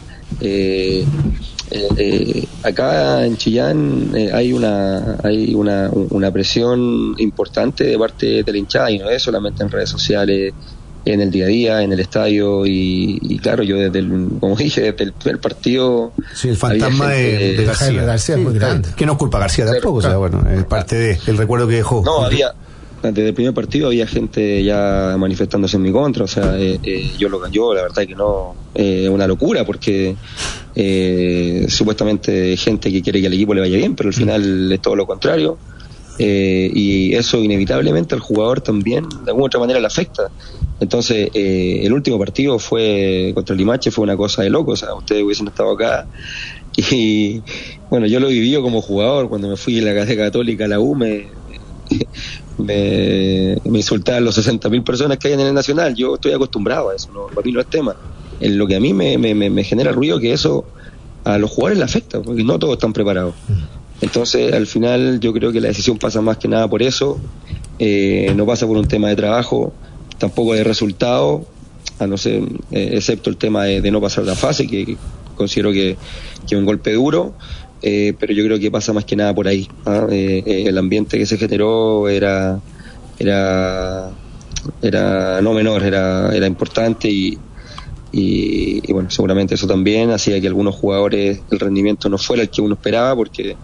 acá en Chillán hay una presión importante de parte de la hinchada, y no es solamente en redes sociales, en el día a día, en el estadio, y claro, yo como dije, desde el primer partido. Sí, el fantasma de García es muy grande. Que no culpa a García tampoco, claro. O sea, bueno, es parte del recuerdo que dejó. No, desde el primer partido había gente ya manifestándose en mi contra, o sea, yo la verdad que no, es una locura, porque supuestamente gente que quiere que al equipo le vaya bien, pero al final es todo lo contrario. y eso inevitablemente al jugador también de alguna otra manera le afecta. Entonces el último partido fue contra el Limache, fue una cosa de loco, o sea, ustedes hubiesen estado acá y bueno, yo lo viví como jugador cuando me fui de la Academia Católica a la U, me insultaban los 60.000 personas que hay en el Nacional. Yo estoy acostumbrado a eso, no, para mí no es tema. En lo que a mí me genera ruido, que eso a los jugadores les afecta, porque no todos están preparados. Entonces al final yo creo que la decisión pasa más que nada por eso, no pasa por un tema de trabajo, tampoco de resultado, a no ser, excepto el tema de no pasar la fase, que considero que es un golpe duro, pero yo creo que pasa más que nada por ahí, ¿ah? El ambiente que se generó era no menor, era importante y bueno, seguramente eso también hacía que algunos jugadores el rendimiento no fuera el que uno esperaba, porque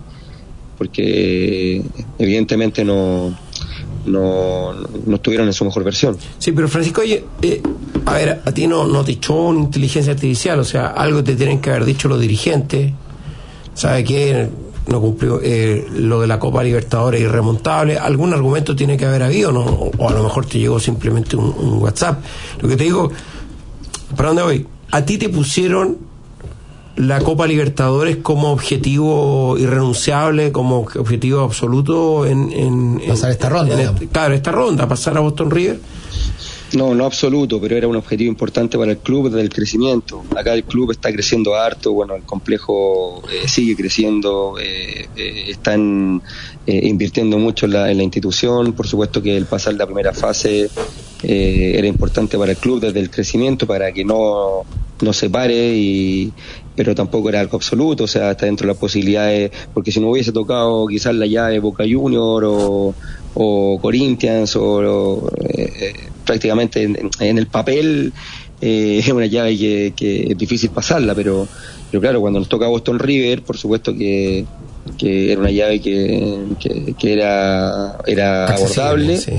evidentemente no estuvieron en su mejor versión. Sí, pero Francisco, oye, a ver, a ti no te echó una inteligencia artificial, o sea, algo te tienen que haber dicho los dirigentes. ¿Sabe qué? No cumplió lo de la Copa Libertadores irremontable. Algún argumento tiene que haber habido, ¿no? O a lo mejor te llegó simplemente un WhatsApp. Lo que te digo, ¿para dónde voy? A ti te pusieron la Copa Libertadores como objetivo irrenunciable, como objetivo absoluto en pasar esta ronda. Claro, esta ronda, pasar a Boston River. No absoluto, pero era un objetivo importante para el club desde el crecimiento. Acá el club está creciendo harto, bueno, el complejo sigue creciendo, están invirtiendo mucho en la institución. Por supuesto que el pasar la primera fase era importante para el club desde el crecimiento, para que no se pare, pero tampoco era algo absoluto, o sea, está dentro de las posibilidades, porque si no hubiese tocado quizás la llave Boca Junior o Corinthians prácticamente en el papel es una llave que es difícil pasarla, pero claro, cuando nos toca Boston River, por supuesto que era una llave que era abordable. Sí.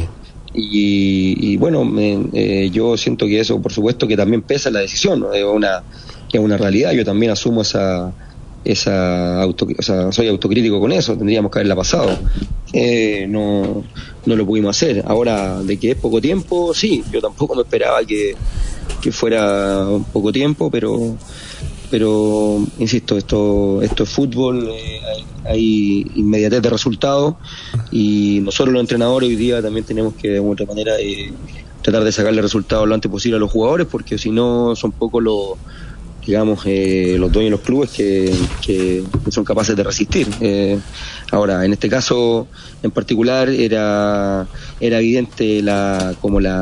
Y bueno, yo siento que eso, por supuesto, que también pesa en la decisión, ¿no? Es una realidad. Yo también asumo soy autocrítico con eso. Tendríamos que haberla pasado. No lo pudimos hacer. Ahora, de que es poco tiempo, sí. Yo tampoco me esperaba que fuera poco tiempo, pero insisto, esto es fútbol, hay inmediatez de resultados, y nosotros los entrenadores hoy día también tenemos que de alguna otra manera tratar de sacarle resultados lo antes posible a los jugadores, porque si no son pocos los dueños de los clubes que son capaces de resistir. Ahora, en este caso en particular era evidente la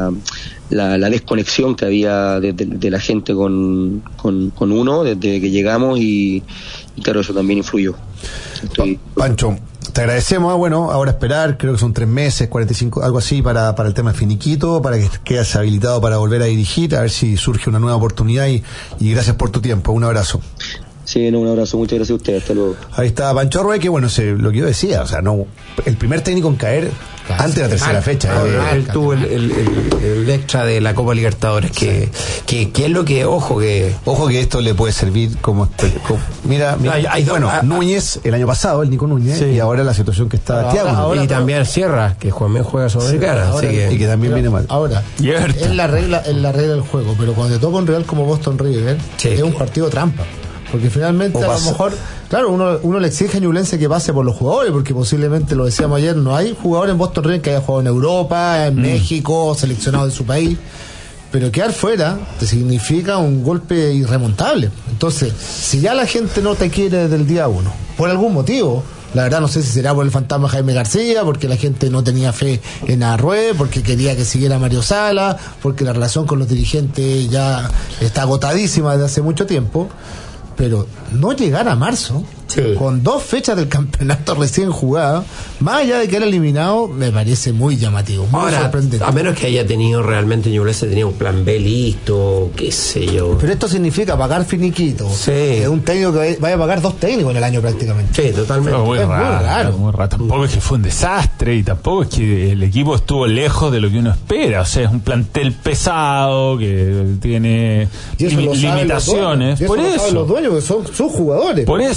desconexión que había de la gente con uno desde que llegamos, y claro, eso también influyó. Pancho, te agradecemos. Bueno, ahora esperar, creo que son 3 meses, 45, algo así, para el tema finiquito, para que quedes habilitado para volver a dirigir, a ver si surge una nueva oportunidad, y gracias por tu tiempo. Un abrazo. Sí, un abrazo, muchas gracias a ustedes, hasta luego. Ahí está Pancho Arrué, que bueno, lo que yo decía, o sea, no, el primer técnico en caer antes de la tercera fecha. Él tuvo el extra de la Copa Libertadores, que es lo que, ojo que esto le puede servir como mira, Núñez el año pasado, el Nico Núñez, sí. Y ahora la situación que está Thiago. Y también Sierra, que también juega Sudamericana, sí, y que también viene mal. Ahora, es la regla del juego, pero cuando te toca un rival como Boston River, es un partido trampa. Porque finalmente a lo mejor, claro, uno le exige a Ñublense que pase por los jugadores, porque posiblemente, lo decíamos ayer, no hay jugadores en Boston River que haya jugado en Europa, en México, seleccionado de su país, pero quedar fuera te significa un golpe irremontable. Entonces, si ya la gente no te quiere desde el día 1, por algún motivo, la verdad no sé si será por el fantasma Jaime García, porque la gente no tenía fe en Arrué, porque quería que siguiera Mario Sala, porque la relación con los dirigentes ya está agotadísima desde hace mucho tiempo. Pero no llegar a marzo, con 2 fechas del campeonato recién jugadas, más allá de que era eliminado, me parece muy llamativo, muy sorprendente. A menos que haya tenido realmente Ñublense, tenía un plan B listo, qué sé yo. Pero esto significa pagar finiquito. Sí. Un técnico que vaya a pagar 2 técnicos en el año prácticamente. Sí, totalmente. Muy raro. Tampoco es que fue un desastre, y tampoco es que el equipo estuvo lejos de lo que uno espera. O sea, es un plantel pesado que tiene limitaciones. Por eso. Los dueños, que son sus jugadores. Por eso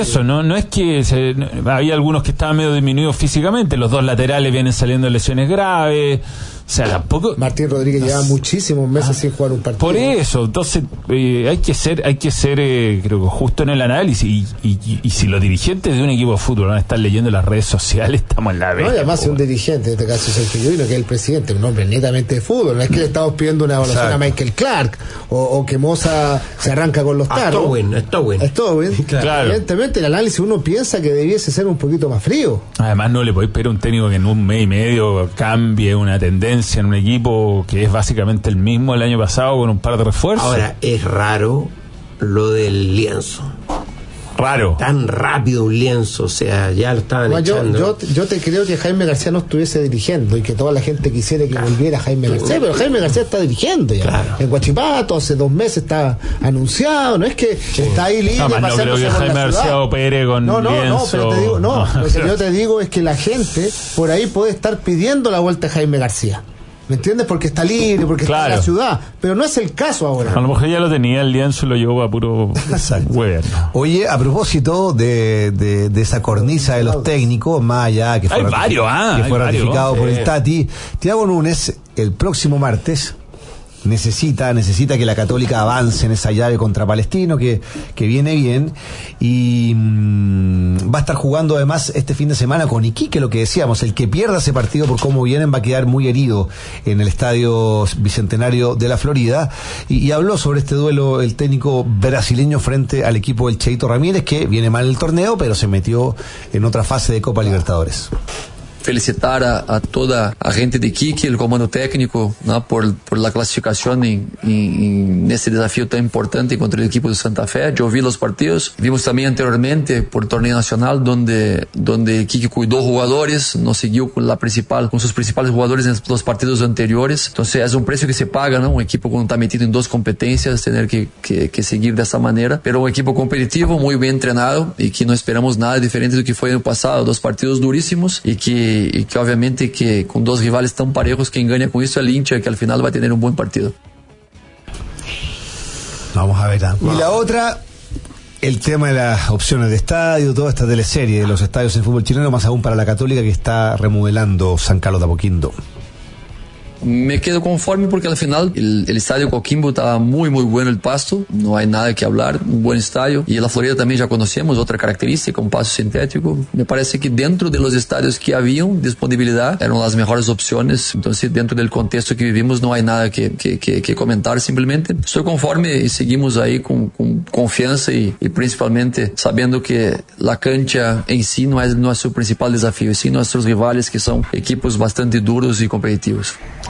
eso, no es que había algunos que estaban medio disminuidos físicamente, los dos laterales vienen saliendo de lesiones graves. O sea, tampoco. Martín Rodríguez lleva muchísimos meses sin jugar un partido. Por eso, entonces hay que ser creo que justo en el análisis y si los dirigentes de un equipo de fútbol van a estar leyendo las redes sociales, estamos en la vez. No, y además un dirigente, en este caso Sergio Lluino, que es el presidente, un hombre netamente de fútbol. No es que le estamos pidiendo una evaluación a Michael Clark o que Moza se arranca con los taros. Está bueno. Claro. Evidentemente el análisis uno piensa que debiese ser un poquito más frío. Además no le podéis pedir a un técnico que en un mes y medio cambie una tendencia en un equipo que es básicamente el mismo el año pasado con un par de refuerzos. Ahora, es raro lo del lienzo. Raro. Tan rápido un lienzo, o sea, ya lo estaban echando. Yo te creo que Jaime García no estuviese dirigiendo y que toda la gente quisiera que volviera Jaime García, pero Jaime García está dirigiendo ya. Claro. En Huachipato hace 2 meses está anunciado, no es que está ahí libre. No creo que Jaime García opere con lienzo. Pero te digo, lo que yo te digo es que la gente por ahí puede estar pidiendo la vuelta de Jaime García. ¿Me entiendes? Porque está libre, porque está en la ciudad. Pero no es el caso ahora. A lo mejor ya lo tenía el lienzo y lo llevó a puro huevo. Oye, a propósito de esa cornisa de los técnicos, más allá que fue ratificado por el Tati, Thiago Núñez, el próximo martes, necesita que la Católica avance en esa llave contra Palestino, que viene bien, y va a estar jugando además este fin de semana con Iquique, lo que decíamos, el que pierda ese partido por cómo vienen va a quedar muy herido en el Estadio Bicentenario de la Florida, y habló sobre este duelo el técnico brasileño frente al equipo del Cheito Ramírez, que viene mal en el torneo, pero se metió en otra fase de Copa Libertadores. Felicitar a toda a gente de Iquique, el comando técnico, ¿no? por la clasificación en ese desafío tan importante contra el equipo de Santa Fe. Yo vi los partidos, vimos también anteriormente por el torneo nacional donde Iquique cuidó jugadores, no siguió con sus principales jugadores en los partidos anteriores. Entonces es un precio que se paga, ¿no? Un equipo cuando está metido en 2 competencias, tener que seguir de esa manera, pero un equipo competitivo, muy bien entrenado y que no esperamos nada diferente do que fue en el pasado. 2 partidos durísimos y que obviamente que con 2 rivales tan parejos, quien gana con eso es el hincha, que al final va a tener un buen partido. Vamos a ver. Y la otra, el tema de las opciones de estadio, toda esta teleserie de los estadios en fútbol chileno, más aún para la Católica, que está remodelando San Carlos de Apoquindo. Me quedo conforme porque al final el estadio Coquimbo estaba muy bueno el pasto, no hay nada que hablar, un buen estadio, y la Florida también ya conocemos, otra característica, un pasto sintético. Me parece que dentro de los estadios que habían disponibilidad eran las mejores opciones, entonces dentro del contexto que vivimos no hay nada que comentar, simplemente estoy conforme y seguimos ahí con confianza y principalmente sabiendo que la cancha en sí no es nuestro principal desafío, sí nuestros rivales, que son equipos bastante duros y competitivos.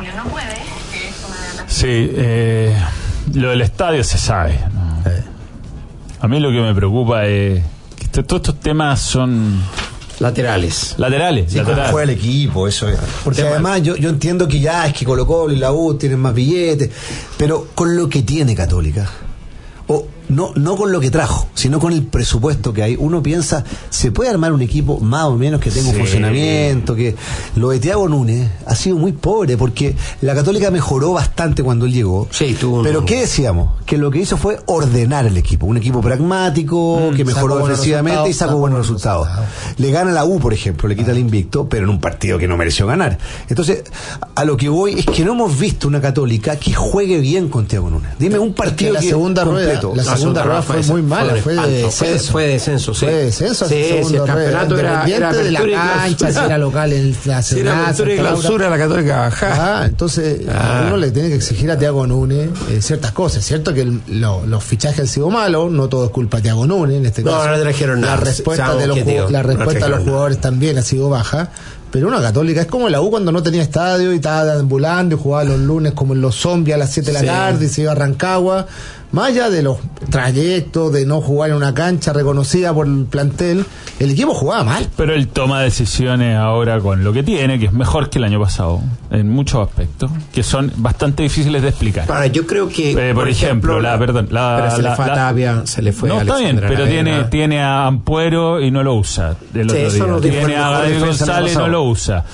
Sí, lo del estadio se sabe, ¿no? A mí lo que me preocupa es que todos estos temas son laterales. Sí, cómo juega el equipo, eso es. Porque además yo entiendo que ya es que Colo-Colo y la U tienen más billetes, pero con lo que tiene Católica, o no con lo que trajo, sino con el presupuesto que hay, uno piensa, se puede armar un equipo más o menos que tenga un funcionamiento, que lo de Thiago Núñez ha sido muy pobre, porque la Católica mejoró bastante cuando él llegó, pero ¿qué decíamos? Que lo que hizo fue ordenar el equipo, un equipo pragmático, que mejoró defensivamente y sacó buenos resultados. Le gana la U, por ejemplo, le quita el invicto, pero en un partido que no mereció ganar. Entonces, a lo que voy es que no hemos visto una Católica que juegue bien con Thiago Núñez. Dime un partido la segunda rueda fue muy mala, fue de descenso. Sí, el campeonato era de la cancha, si era local en la ciudad, y clausura, la Católica bajaba. Entonces uno le tiene que exigir a Thiago Núñez ciertas cosas. Es cierto que los fichajes han sido malos, no todo es culpa de Thiago Núñez en este caso. No trajeron nada. La respuesta de los jugadores también ha sido baja. Pero una Católica es como la U cuando no tenía estadio y estaba ambulando y jugaba los lunes como en los zombies a las 7 de la tarde y se iba a Rancagua. Más allá de los trayectos, de no jugar en una cancha reconocida por el plantel, el equipo jugaba mal. Pero él toma decisiones ahora con lo que tiene, que es mejor que el año pasado, en muchos aspectos, que son bastante difíciles de explicar. Ahora, yo creo que, por ejemplo, pero se le fue a Tapia, se le fue a Alexandra. No, está bien, pero tiene a Ampuero y no lo usa. Tiene a Gabriel González y no lo usa.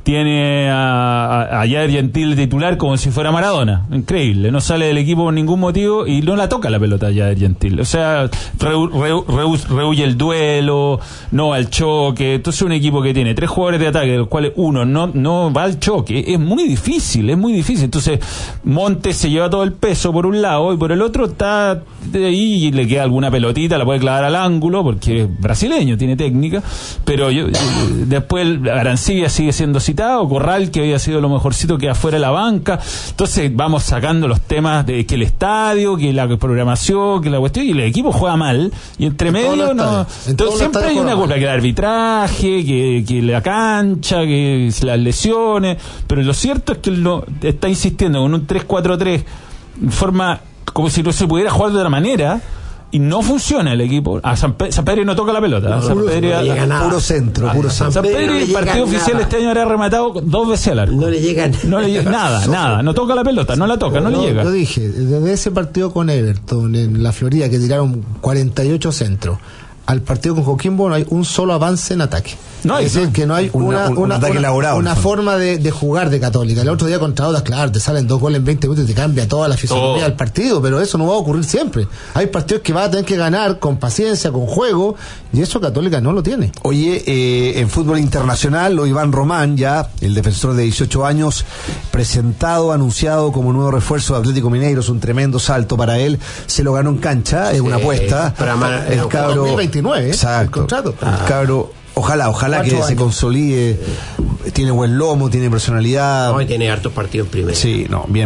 tiene a Jair Gentil titular como si fuera Maradona. Increíble, no sale del equipo por ningún motivo y no la toca la pelota Jair Gentil. O sea, rehuye el duelo, no va al choque. Entonces un equipo que tiene 3 jugadores de ataque, de los cuales uno no va al choque, es muy difícil. Entonces Montes se lleva todo el peso por un lado y por el otro está de ahí y le queda alguna pelotita, la puede clavar al ángulo porque es brasileño, tiene técnica, pero después Arancibia sigue siendo citado, Corral, que había sido lo mejorcito, queda fuera de la banca. Entonces vamos sacando los temas de que el estadio, que la programación, que la cuestión, y el equipo juega mal y entre medio entonces siempre hay una culpa, que el arbitraje, que la cancha, que las lesiones, pero lo cierto es que él está insistiendo con un 3-4-3 en forma como si no se pudiera jugar de otra manera y no funciona el equipo. A San Pedro no toca la pelota. Puro centro. San Pedro, el partido oficial este año, habrá rematado 2 veces al arco. No le llega nada. No toca la pelota, no la toca, no le llega. Yo dije, desde ese partido con Everton en la Florida, que tiraron 48 centros, al partido con Coquimbo no hay un solo avance en ataque. Es decir, que no hay una forma de jugar de Católica. El otro día contra Audax, claro, te salen 2 goles en 20 minutos y te cambia toda la fisonomía del partido, pero eso no va a ocurrir siempre. Hay partidos que va a tener que ganar con paciencia, con juego, y eso Católica no lo tiene. Oye, en fútbol internacional, lo Iván Román, ya el defensor de 18 años, presentado, anunciado como nuevo refuerzo de Atlético Mineiro, es un tremendo salto para él, se lo ganó en cancha, es una apuesta. El cabro 2029, exacto, el contrato. El cabro, ojalá que se consolide, tiene buen lomo, tiene personalidad. No, y tiene hartos partidos en primera. Sí, bien.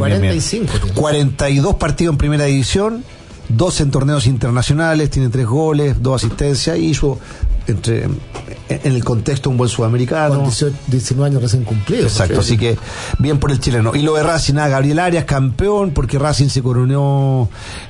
42 partidos en primera división, 2 en torneos internacionales, tiene 3 goles, 2 asistencias, y hizo en el contexto un buen sudamericano. Con 19 años recién cumplidos. Exacto, así que bien por el chileno. Y lo de Racing, Gabriel Arias, campeón, porque Racing se coronó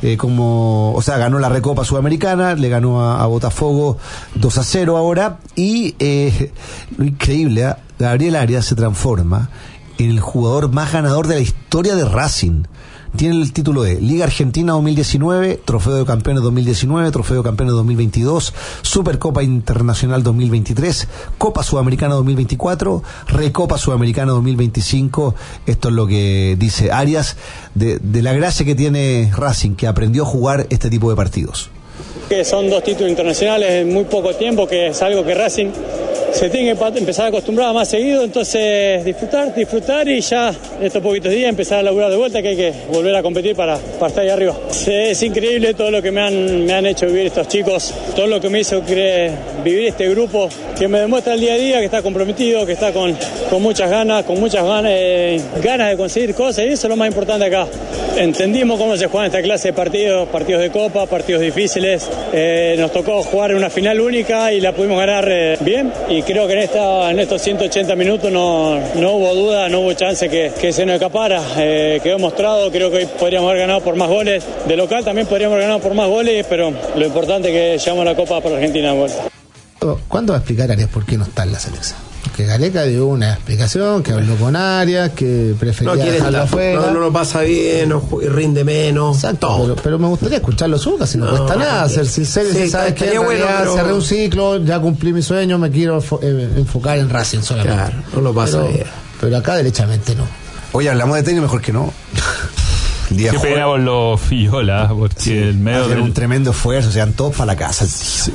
ganó la Recopa Sudamericana, le ganó a Botafogo 2-0 ahora, y lo increíble, Gabriel Arias se transforma en el jugador más ganador de la historia de Racing. Tiene el título de Liga Argentina 2019, Trofeo de Campeones 2019, Trofeo de Campeones 2022, Supercopa Internacional 2023, Copa Sudamericana 2024, Recopa Sudamericana 2025. Esto es lo que dice Arias de la gracia que tiene Racing, que aprendió a jugar este tipo de partidos. Que son 2 títulos internacionales en muy poco tiempo, que es algo que Racing se tiene que empezar a acostumbrar más seguido, entonces disfrutar y ya estos poquitos días empezar a laburar de vuelta, que hay que volver a competir para estar ahí arriba. Es increíble todo lo que me han hecho vivir estos chicos, todo lo que me hizo vivir este grupo, que me demuestra el día a día que está comprometido, que está con muchas ganas de conseguir cosas, y eso es lo más importante acá. Entendimos cómo se juega esta clase de partidos de copa, partidos difíciles. Nos tocó jugar en una final única y la pudimos ganar bien, y creo que en estos 180 minutos no hubo duda, no hubo chance que se nos escapara. Quedó mostrado, creo que hoy podríamos haber ganado por más goles. De local también podríamos haber ganado por más goles, pero lo importante es que llevamos la Copa para Argentina. ¿Cuándo va a explicar Arias por qué no está en la selección? Que Gareca dio una explicación, que habló con Arias, que prefería dejarlo afuera. No lo pasa bien, rinde menos. Exacto, pero me gustaría escucharlo suyo, si no cuesta nada, ser sincero, si sabes que cerré un ciclo, ya cumplí mi sueño, me quiero enfocar en Racing solamente. Claro, no lo pasa bien. Pero acá derechamente no. Oye, hablamos de tenis, mejor que no. Qué pena por los Fillola, porque el medio de un tremendo esfuerzo, sean todos para la casa.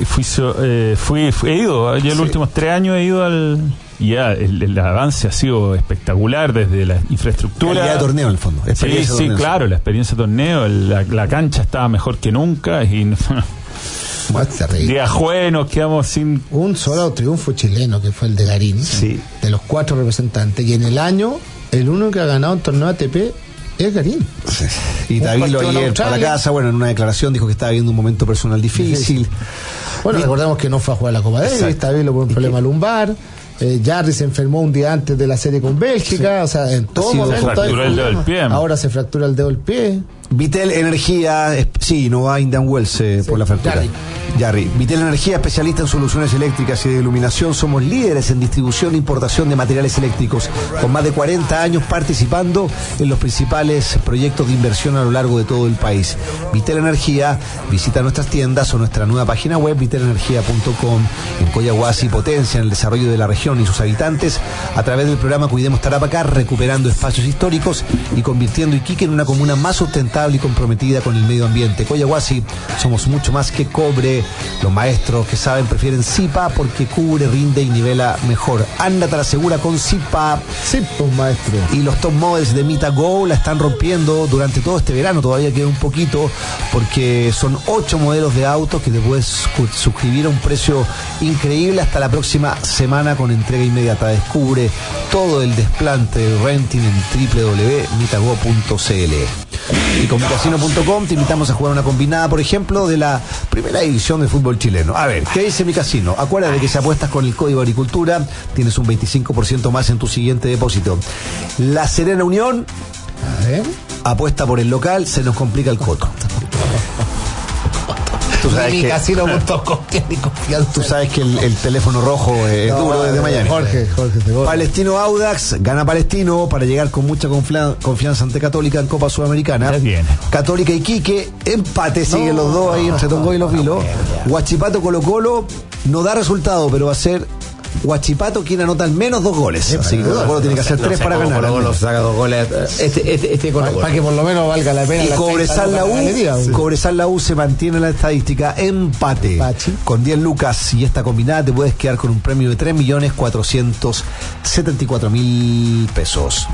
He ido, yo los últimos 3 años he ido el avance ha sido espectacular desde la infraestructura. Calidad de torneo en el fondo. Sí, claro, la experiencia de torneo, la cancha estaba mejor que nunca y días jueves nos quedamos sin un solo triunfo chileno, que fue el de Garín, de los 4 representantes, y en el año el único que ha ganado un torneo ATP es Garín. Y Tavilo ayer para la casa, en una declaración dijo que estaba viviendo un momento personal difícil. Bueno, recordemos que no fue a jugar la Copa Davis, Tavilo por un problema lumbar. Jarry se enfermó un día antes de la serie con Bélgica, o sea, en todo momento fracturó el dedo del pie. Ahora se fractura el dedo del pie. Vitel Energía, sí, no va Indian Wells por la factura. Yarri. Vitel Energía, especialista en soluciones eléctricas y de iluminación. Somos líderes en distribución e importación de materiales eléctricos, con más de 40 años participando en los principales proyectos de inversión a lo largo de todo el país. Vitel Energía, visita nuestras tiendas o nuestra nueva página web, vitelenergia.com. En Coyahuasi potencia en el desarrollo de la región y sus habitantes a través del programa Cuidemos Tarapacá, recuperando espacios históricos y convirtiendo Iquique en una comuna más sustentable y comprometida con el medio ambiente. Coyahuasi, somos mucho más que cobre. Los maestros que saben prefieren Zipa porque cubre, rinde y nivela mejor. Ándate a la segura con Zipa. Sí, pues, maestro. Y los top models de Mita Go la están rompiendo durante todo este verano. Todavía queda un poquito porque son 8 modelos de autos que te puedes suscribir a un precio increíble hasta la próxima semana con entrega inmediata. Descubre todo el desplante del renting en www.mitago.cl. Y con micasino.com te invitamos a jugar una combinada, por ejemplo, de la primera división de fútbol chileno. A ver, ¿qué dice mi casino? Acuérdate que si apuestas con el código Agricultura tienes un 25% más en tu siguiente depósito. La Serena Unión, a ver, apuesta por el local, se nos complica el coto. Tú sabes que Casino.com tiene confianza. Tú sabes que el teléfono rojo es duro desde Miami. Jorge. Palestino Audax, gana Palestino para llegar con mucha confianza ante Católica en Copa Sudamericana. Católica y Quique, empate, siguen los dos ahí entre Tongo y Los Vilos. Huachipato Colo-Colo no da resultado, pero va a ser Huachipato quien anota al menos 2 goles. Así que Colo-Colo tiene que hacer 3 para ganar. Colo-Colo saca 2 goles. Este Colo-Colo. Para que por lo menos valga la pena. Y Cobresal la U se mantiene en la estadística empate. Con 10 lucas y esta combinada te puedes quedar con un premio de 3.474.000 pesos.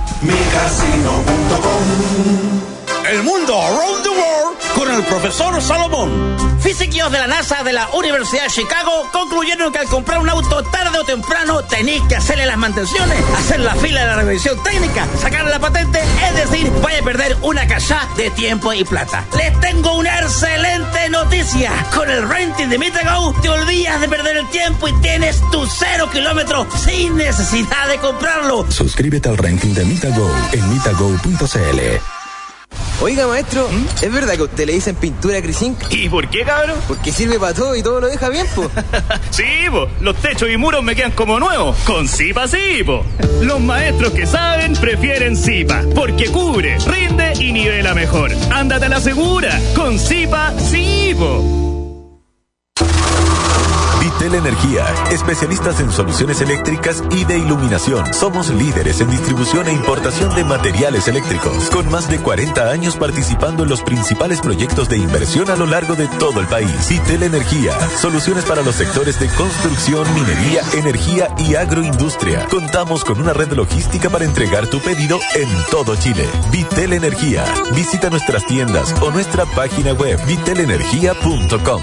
El mundo around the world con el profesor Salomón. Físicos de la NASA de la Universidad de Chicago concluyeron que al comprar un auto tarde o temprano tenéis que hacerle las mantenciones, hacer la fila de la revisión técnica, sacarle la patente, es decir, vaya a perder una cachá de tiempo y plata. Les tengo una excelente noticia. Con el renting de MitaGo te olvidas de perder el tiempo y tienes tu 0 kilómetros sin necesidad de comprarlo. Suscríbete al renting de MitaGo en mitago.cl. Oiga, maestro, ¿es verdad que a usted le dicen pintura Crisink? ¿Y por qué, cabrón? Porque sirve para todo y todo lo deja bien, po. Sí, po, los techos y muros me quedan como nuevos. Con Zipa sí, po. Los maestros que saben prefieren Zipa, porque cubre, rinde y nivela mejor. Ándate a la segura, con Zipa sí, po. Vitel Energía, especialistas en soluciones eléctricas y de iluminación. Somos líderes en distribución e importación de materiales eléctricos, con más de 40 años participando en los principales proyectos de inversión a lo largo de todo el país. Vitel Energía, soluciones para los sectores de construcción, minería, energía y agroindustria. Contamos con una red logística para entregar tu pedido en todo Chile. Vitel Energía, visita nuestras tiendas o nuestra página web vitelenergia.com.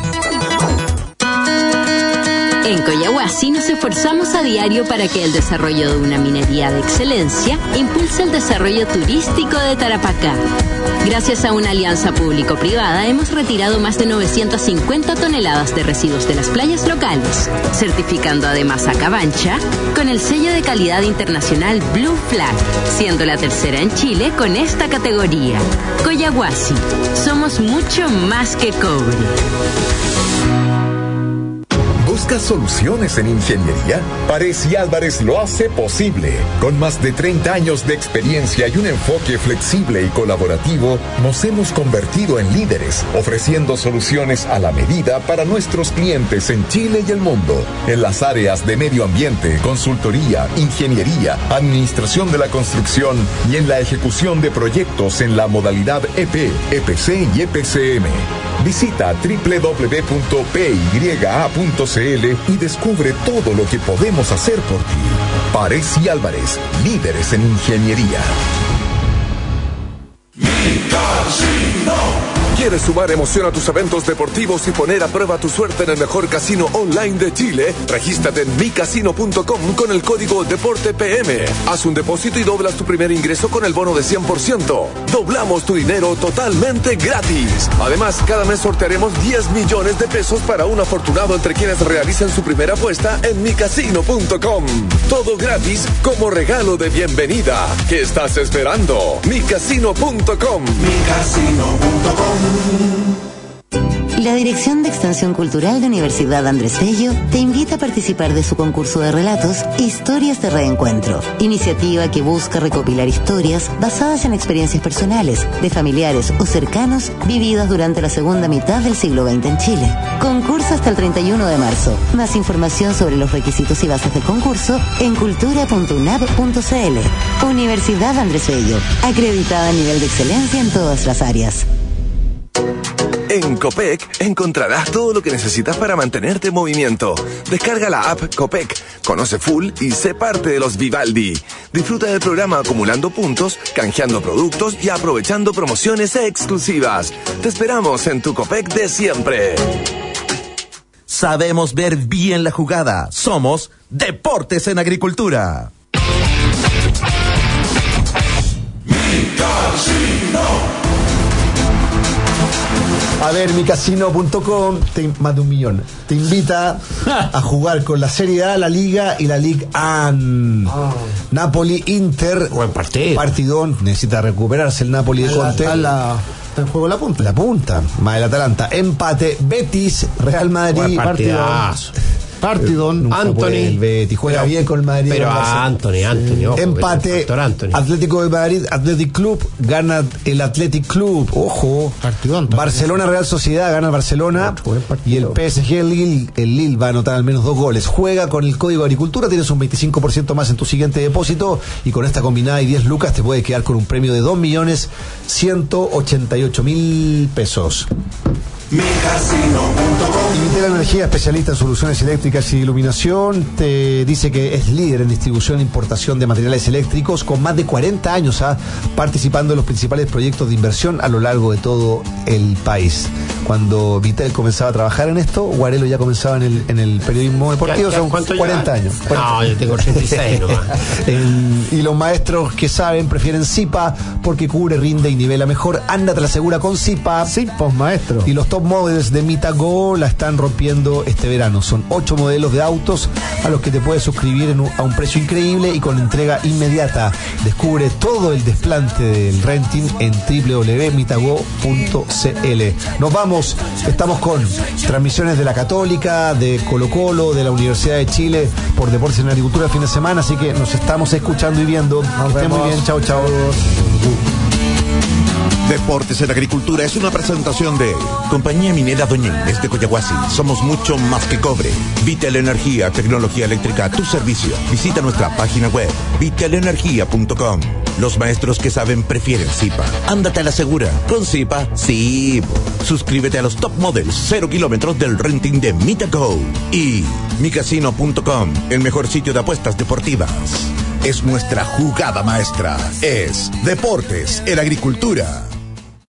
En Coyahuasi nos esforzamos a diario para que el desarrollo de una minería de excelencia impulse el desarrollo turístico de Tarapacá. Gracias a una alianza público-privada hemos retirado más de 950 toneladas de residuos de las playas locales, certificando además a Cabancha con el sello de calidad internacional Blue Flag, siendo la tercera en Chile con esta categoría. Coyahuasi, somos mucho más que cobre. ¿Buscas soluciones en ingeniería? Párez y Álvarez lo hace posible. Con más de 30 años de experiencia y un enfoque flexible y colaborativo, nos hemos convertido en líderes, ofreciendo soluciones a la medida para nuestros clientes en Chile y el mundo. En las áreas de medio ambiente, consultoría, ingeniería, administración de la construcción y en la ejecución de proyectos en la modalidad EP, EPC y EPCM. Visita www.pya.cl y descubre todo lo que podemos hacer por ti. Párez y Álvarez, líderes en ingeniería. ¿Quieres sumar emoción a tus eventos deportivos y poner a prueba tu suerte en el mejor casino online de Chile? Regístrate en micasino.com con el código DEPORTEPM. Haz un depósito y doblas tu primer ingreso con el bono de 100%. Doblamos tu dinero totalmente gratis. Además, cada mes sortearemos 10 millones de pesos para un afortunado entre quienes realicen su primera apuesta en micasino.com. Todo gratis como regalo de bienvenida. ¿Qué estás esperando? micasino.com. La Dirección de Extensión Cultural de Universidad Andrés Bello te invita a participar de su concurso de relatos Historias de Reencuentro, iniciativa que busca recopilar historias basadas en experiencias personales, de familiares o cercanos vividas durante la segunda mitad del siglo XX en Chile. Concurso hasta el 31 de marzo. Más información sobre los requisitos y bases del concurso en cultura.unab.cl. Universidad Andrés Bello, acreditada a nivel de excelencia en todas las áreas. En Copec encontrarás todo lo que necesitas para mantenerte en movimiento. Descarga la app Copec, conoce full y sé parte de los Vivaldi. Disfruta del programa acumulando puntos, canjeando productos y aprovechando promociones exclusivas. Te esperamos en tu Copec de siempre. Sabemos ver bien la jugada. Somos Deportes en Agricultura. A ver, micasino.com, más de 1 millón, te invita a jugar con la Serie A, la Liga y la Ligue 1. Napoli-Inter. Buen partido. Partidón, necesita recuperarse el Napoli de Conte. Está en juego la punta. La punta, más el Atalanta. Empate, Betis, Real Madrid. Partidón. Anthony. El Betis juega bien con el Madrid. Pero Anthony. Ojo, empate. Atlético de Madrid, Athletic Club, gana el Athletic Club. Ojo. Partidón. Barcelona, Real Sociedad, gana el Barcelona. Y el PSG, el Lille va a anotar al menos 2 goles. Juega con el código Agricultura, tienes un 25% más en tu siguiente depósito. Y con esta combinada y 10 lucas te puedes quedar con un premio de 2.188.000 pesos. Vitel Energía, especialista en soluciones eléctricas y iluminación, te dice que es líder en distribución e importación de materiales eléctricos con más de 40 años participando en los principales proyectos de inversión a lo largo de todo el país. Cuando Vitel comenzaba a trabajar en esto, Guarelo ya comenzaba en el periodismo deportivo, son 40 años. No, yo tengo 36 nomás. Y los maestros que saben prefieren Zipa porque cubre, rinde y nivela mejor. Ándate la segura con Zipa. Sí, pues maestro. Y los top models de Mitago la están rompiendo este verano. Son 8 modelos de autos a los que te puedes suscribir a un precio increíble y con entrega inmediata. Descubre todo el desplante del renting en www.mitago.cl. Nos vamos, estamos con transmisiones de la Católica, de Colo Colo, de la Universidad de Chile por Deportes en Agricultura el fin de semana, así que nos estamos escuchando y viendo. Nos vemos. Muy bien, chao. Deportes en Agricultura es una presentación de Compañía Minera Doña Inés de Coyahuasi. Somos mucho más que cobre. Vitel Energía, tecnología eléctrica a tu servicio. Visita nuestra página web, vitelenergia.com. Los maestros que saben prefieren Zipa. Ándate a la segura. Con Zipa, sí. Suscríbete a los top models 0 kilómetros del renting de Mitago. Y micasino.com, el mejor sitio de apuestas deportivas. Es nuestra jugada maestra. Es Deportes en Agricultura.